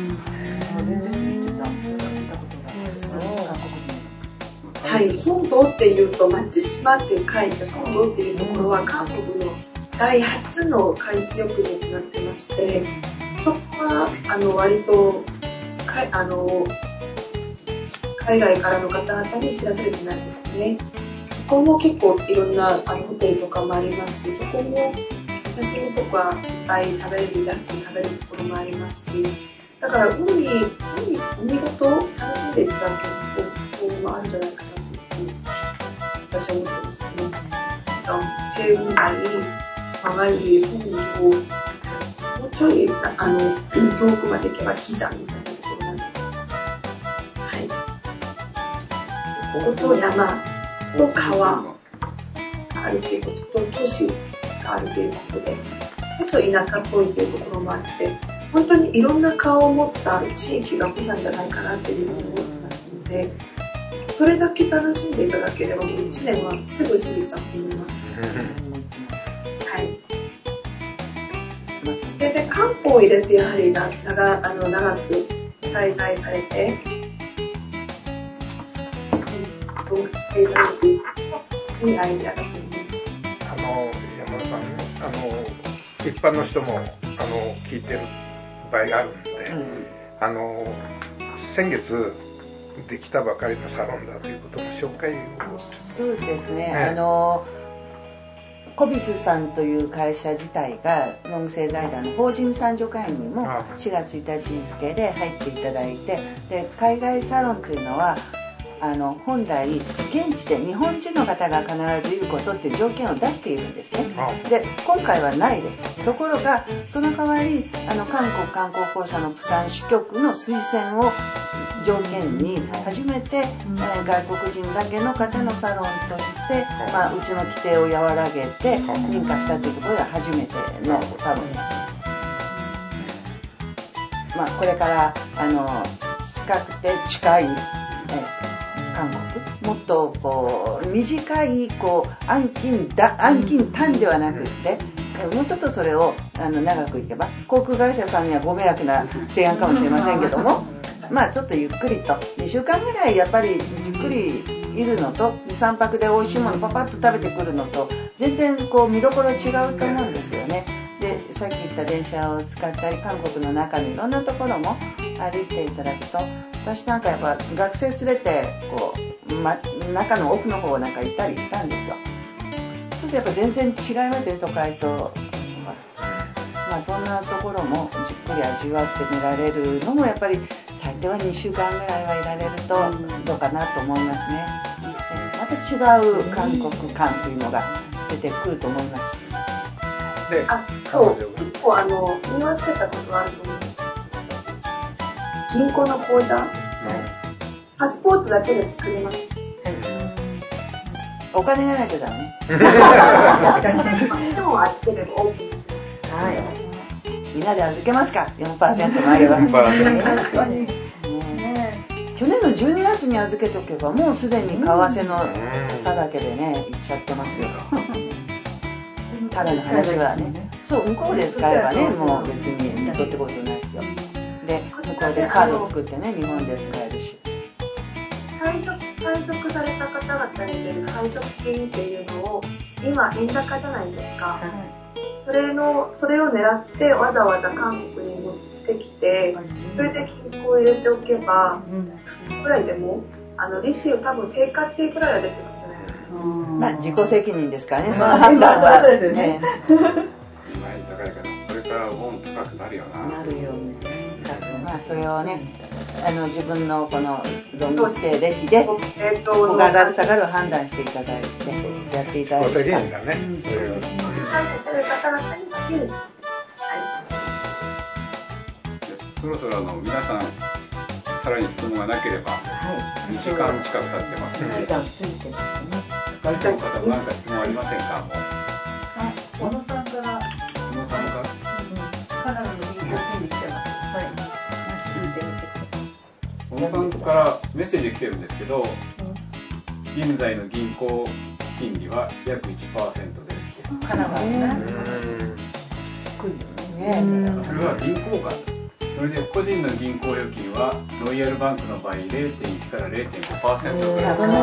はい、ソンドっていうと松島って書いてソンドっていうところは韓国の第初の海水浴場となってまして、そこはあの割とかあの海外からの方々に知らされてないですね。そこも結構いろんなあのホテルとかもありますし、そこもお刺身とかいっぱい食べれる、安く食べれるところもありますし、だから海、海、海ごと楽しんでいただける方法もあるんじゃないかなと私は思ってますね。 性問題、周り、こう、もうちょい、あの、遠くまで行けば火山みたいなところなんです。はい。ここと山と川があるということと、都市があるということで、ちょっと田舎っぽいというところもあって、本当にいろんな顔を持った地域が釜山じゃないかなっていうふうに思ってますので、それだけ楽しんでいただければもういちねんはすぐ過ぎちゃうと思います。はい。で、で漢方を入れてやはりな長あの長く滞在されて、滞在されていくいいアイデアだと思います。
あの山田さんね、あの一般の人もあの聞いてる場合があるんで、うん、あの先月できたばかりのサロンだということの紹介を。
そうですね。ね、あのコビスさんという会社自体がロングセイ財団の法人参助会員にもしがつついたち付で入っていただいて、で海外サロンというのはあの本来現地で日本人の方が必ずいることっていう条件を出しているんですね。で今回はないです。ところがその代わりあの韓国観光公社の釜山支局の推薦を条件に初めて、えー、外国人だけの方のサロンとして、まあ、うちの規定を和らげて認可したというところが初めてのサロンです。まあ、これからあの近くて近い、えー韓国もっとこう短いこう安近だ安近短ではなくってもうちょっとそれをあの長くいけば航空会社さんにはご迷惑な提案かもしれませんけどもまあちょっとゆっくりとにしゅうかんぐらいやっぱりじっくりいるのとにさんぱくで美味しいものパパッと食べてくるのと全然こう見どころ違うと思うんですよね。でさっき言った電車を使ったり韓国の中のいろんなところも歩いていただくと私なんかやっぱ学生連れてこう、ま、中の奥の方なんか行ったりしたんですよ。そうするとやっぱ全然違いますよね都会と。まあそんなところもじっくり味わってみられるのもやっぱり最低はにしゅうかんぐらいはいられるとどうかなと思いますね。また違う韓国感というのが出てくると思います。
で、あ、そう、一個あの言い忘れたことがあると思うんです。銀行の口座、うん、パスポートだけで作れます。
お金がないとダメ。
確かに。しかも預ければ OK です。
はい。みんなで預けますか。よんパーセント もあれば。確かに。去年のじゅうにがつに預けとけばもうすでに為替の差だけでねいっちゃってますよ。ただの話はね。そう向こうで使えばねもう別に取ってことないですよ。で向こうでカード作ってね日本で使えるし。
退職退職された方々に出る退職金っていうのを今円高じゃないですか。はい、それのそれを狙ってわざわざ韓国に持ってきてそれで金庫を入れておけばぐらいでもあの利子を多分生活費ぐらいは出てますよね。
まあ自己責任ですからね。その判断は
そうですよね。今高いからこれからウォン高くなるよな。
なるよね。まあそれをねあの自分のこのロングステイ歴でここが上がる下がるを判断していただいてやっていただいて。
自己責任だね。それは。
そろそろあの皆さんさらに質問がなければ、はい、にじかん近く経ってますので、はい、大体の方何か質問ありませんか？もう。
あ、小野さんから。
小野さんから。
カナダの銀行金利来てます。はい。聞いてみてください。
小野さんからメッセージ来てるんですけど、現在の銀行金利は約 いちパーセント です。
カナダね。
低いよね。
それは銀行間。それで個人の銀行預金はロイヤルバンクの場合 ゼロてんいち から ゼロてんごパーセント ぐらい。そんな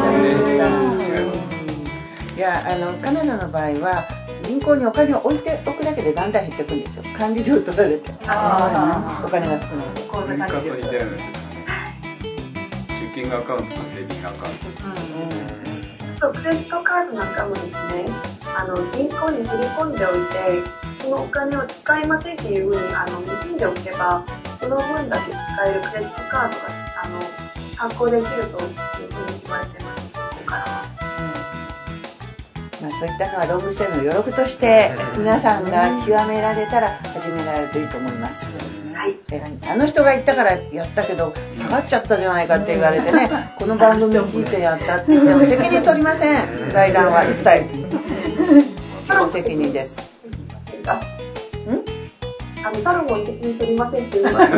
にいやあのカナダの場合は銀行にお金を置いておくだけでだんだん減っていくんですよ。管理料取られてあお金が少ない。
口座管理料と似たようなやつですかね。チェッキングアカウントとセービングアカウン
ト。クレジットカードなんかもですね、あの銀行に振り込んでおいて、そのお金を使いませんっていうふうにあの盗んでおけば、その分だけ使えるクレジットカードがあの発行できるというふうに言われてます。ここからは。
まあ、そういったのはロングステイの余力として皆さんが極められたら始められるといいと思います、はい、えあの人が言ったからやったけど下がっちゃったじゃないかって言われてねこの番組を聞いてやったって言っても責任取りません。財団は一切自己責任です。
あんあのサロンも責任取りませんっていうのは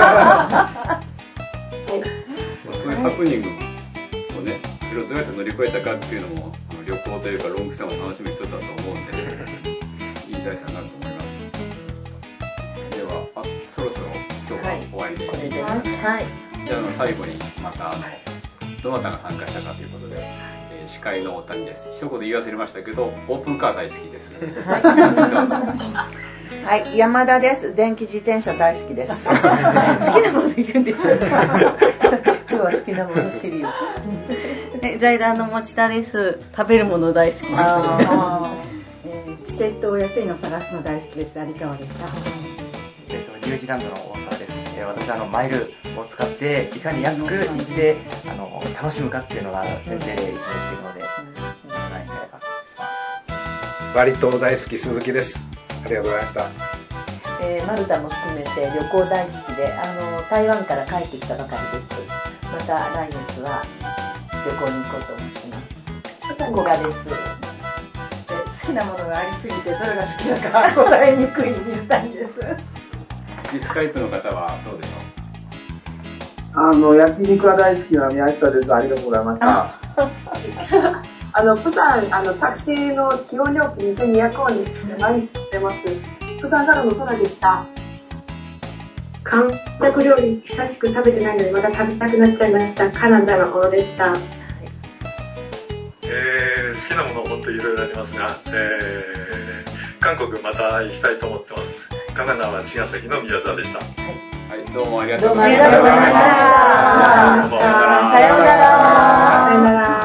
そういうハプニングをねそれをどうやって乗り越えたかっていうのも旅行というかロングステイも楽しむ一つだと思うんでいい財産になると思います。ではあそろそろ今日は終わりでいいですかね、はい、じゃあ最後にまたあのどなたが参加したかということで、えー、司会の大谷です。一言言い忘れましたけどオープンカー大好きです
はい、山田です。電気自転車大好きです。好きなもの言うんですよ。今日は好きなものシリーズ。
財団の持田です。食べるもの大好きです。
あえー、チケットを安いの探すの大好きです。有川でした。
えっとニュージーランドの大沢です。えー、私はあのマイルを使っていかに安く行ってあの楽しむかっていうのが前提でいつも言っているので、何かします。
バリ島大好き鈴木です。ありがとうございました。
えー、マルタも含めて旅行大好きで、あの台湾から帰ってきたばかりです。また来月は旅行に行こうと思ってます。小賀です。
好きなものがありすぎてどれが好きだか答えにくい水谷です。
スカイプの方はどうでしょう。
あの焼肉が大好きな宮下です。ありがとうございました。
あのプサンあのタクシーの基本料金にせんにひゃくウォンです。毎日取ってます。プサンサロンの空でした。韓国料理久しく食べてないのでまた食べたくなっちゃいました。カナダの方でした。
えー、好きなもの本当にいろいろありますが、えー、韓国また行きたいと思ってます。神奈川茅ヶ崎の宮沢でした。はい、
はい、どうもありがとうございました。
どうもありがとうございました。さようなら。
さようなら。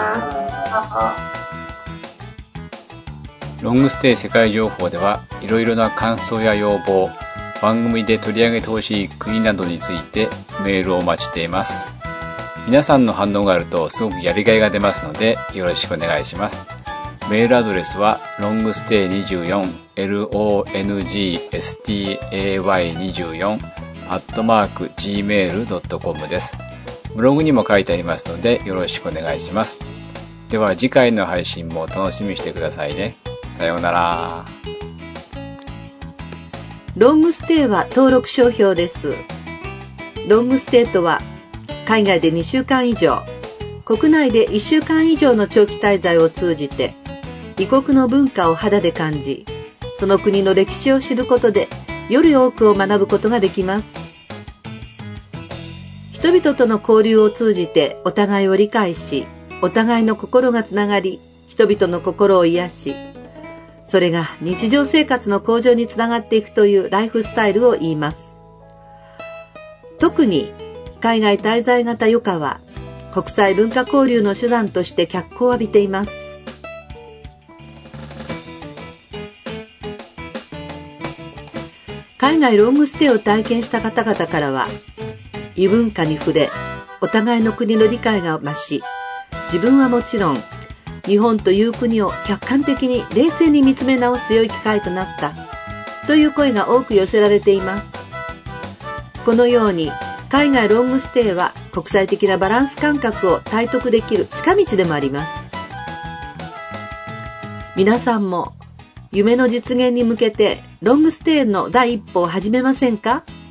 ロングステイ世界情報ではいろいろな感想や要望、番組で取り上げてほしい国などについてメールをお待ちしています。皆さんの反応があるとすごくやりがいが出ますのでよろしくお願いします。メールアドレスはロングステイにじゅうよん ロングステイにじゅうよん アットマーク ジーメールドットコム です。ブログにも書いてありますのでよろしくお願いします。では次回の配信も楽しみにしてくださいね。さようなら。
ロングステイは登録商標です。ロングステイとは海外でにしゅうかん以上、国内でいっしゅうかん以上の長期滞在を通じて異国の文化を肌で感じ、その国の歴史を知ることでより多くを学ぶことができます。人々との交流を通じてお互いを理解し、お互いの心がつながり、人々の心を癒し、それが日常生活の向上につながっていくというライフスタイルを言います。特に海外滞在型余暇は国際文化交流の手段として脚光を浴びています。海外ロングステイを体験した方々からは、異文化に触れ、お互いの国の理解が増し、自分はもちろん日本という国を客観的に冷静に見つめ直す良い機会となったという声が多く寄せられています。このように海外ロングステイは国際的なバランス感覚を体得できる近道でもあります。皆さんも夢の実現に向けてロングステイの第一歩を始めませんか？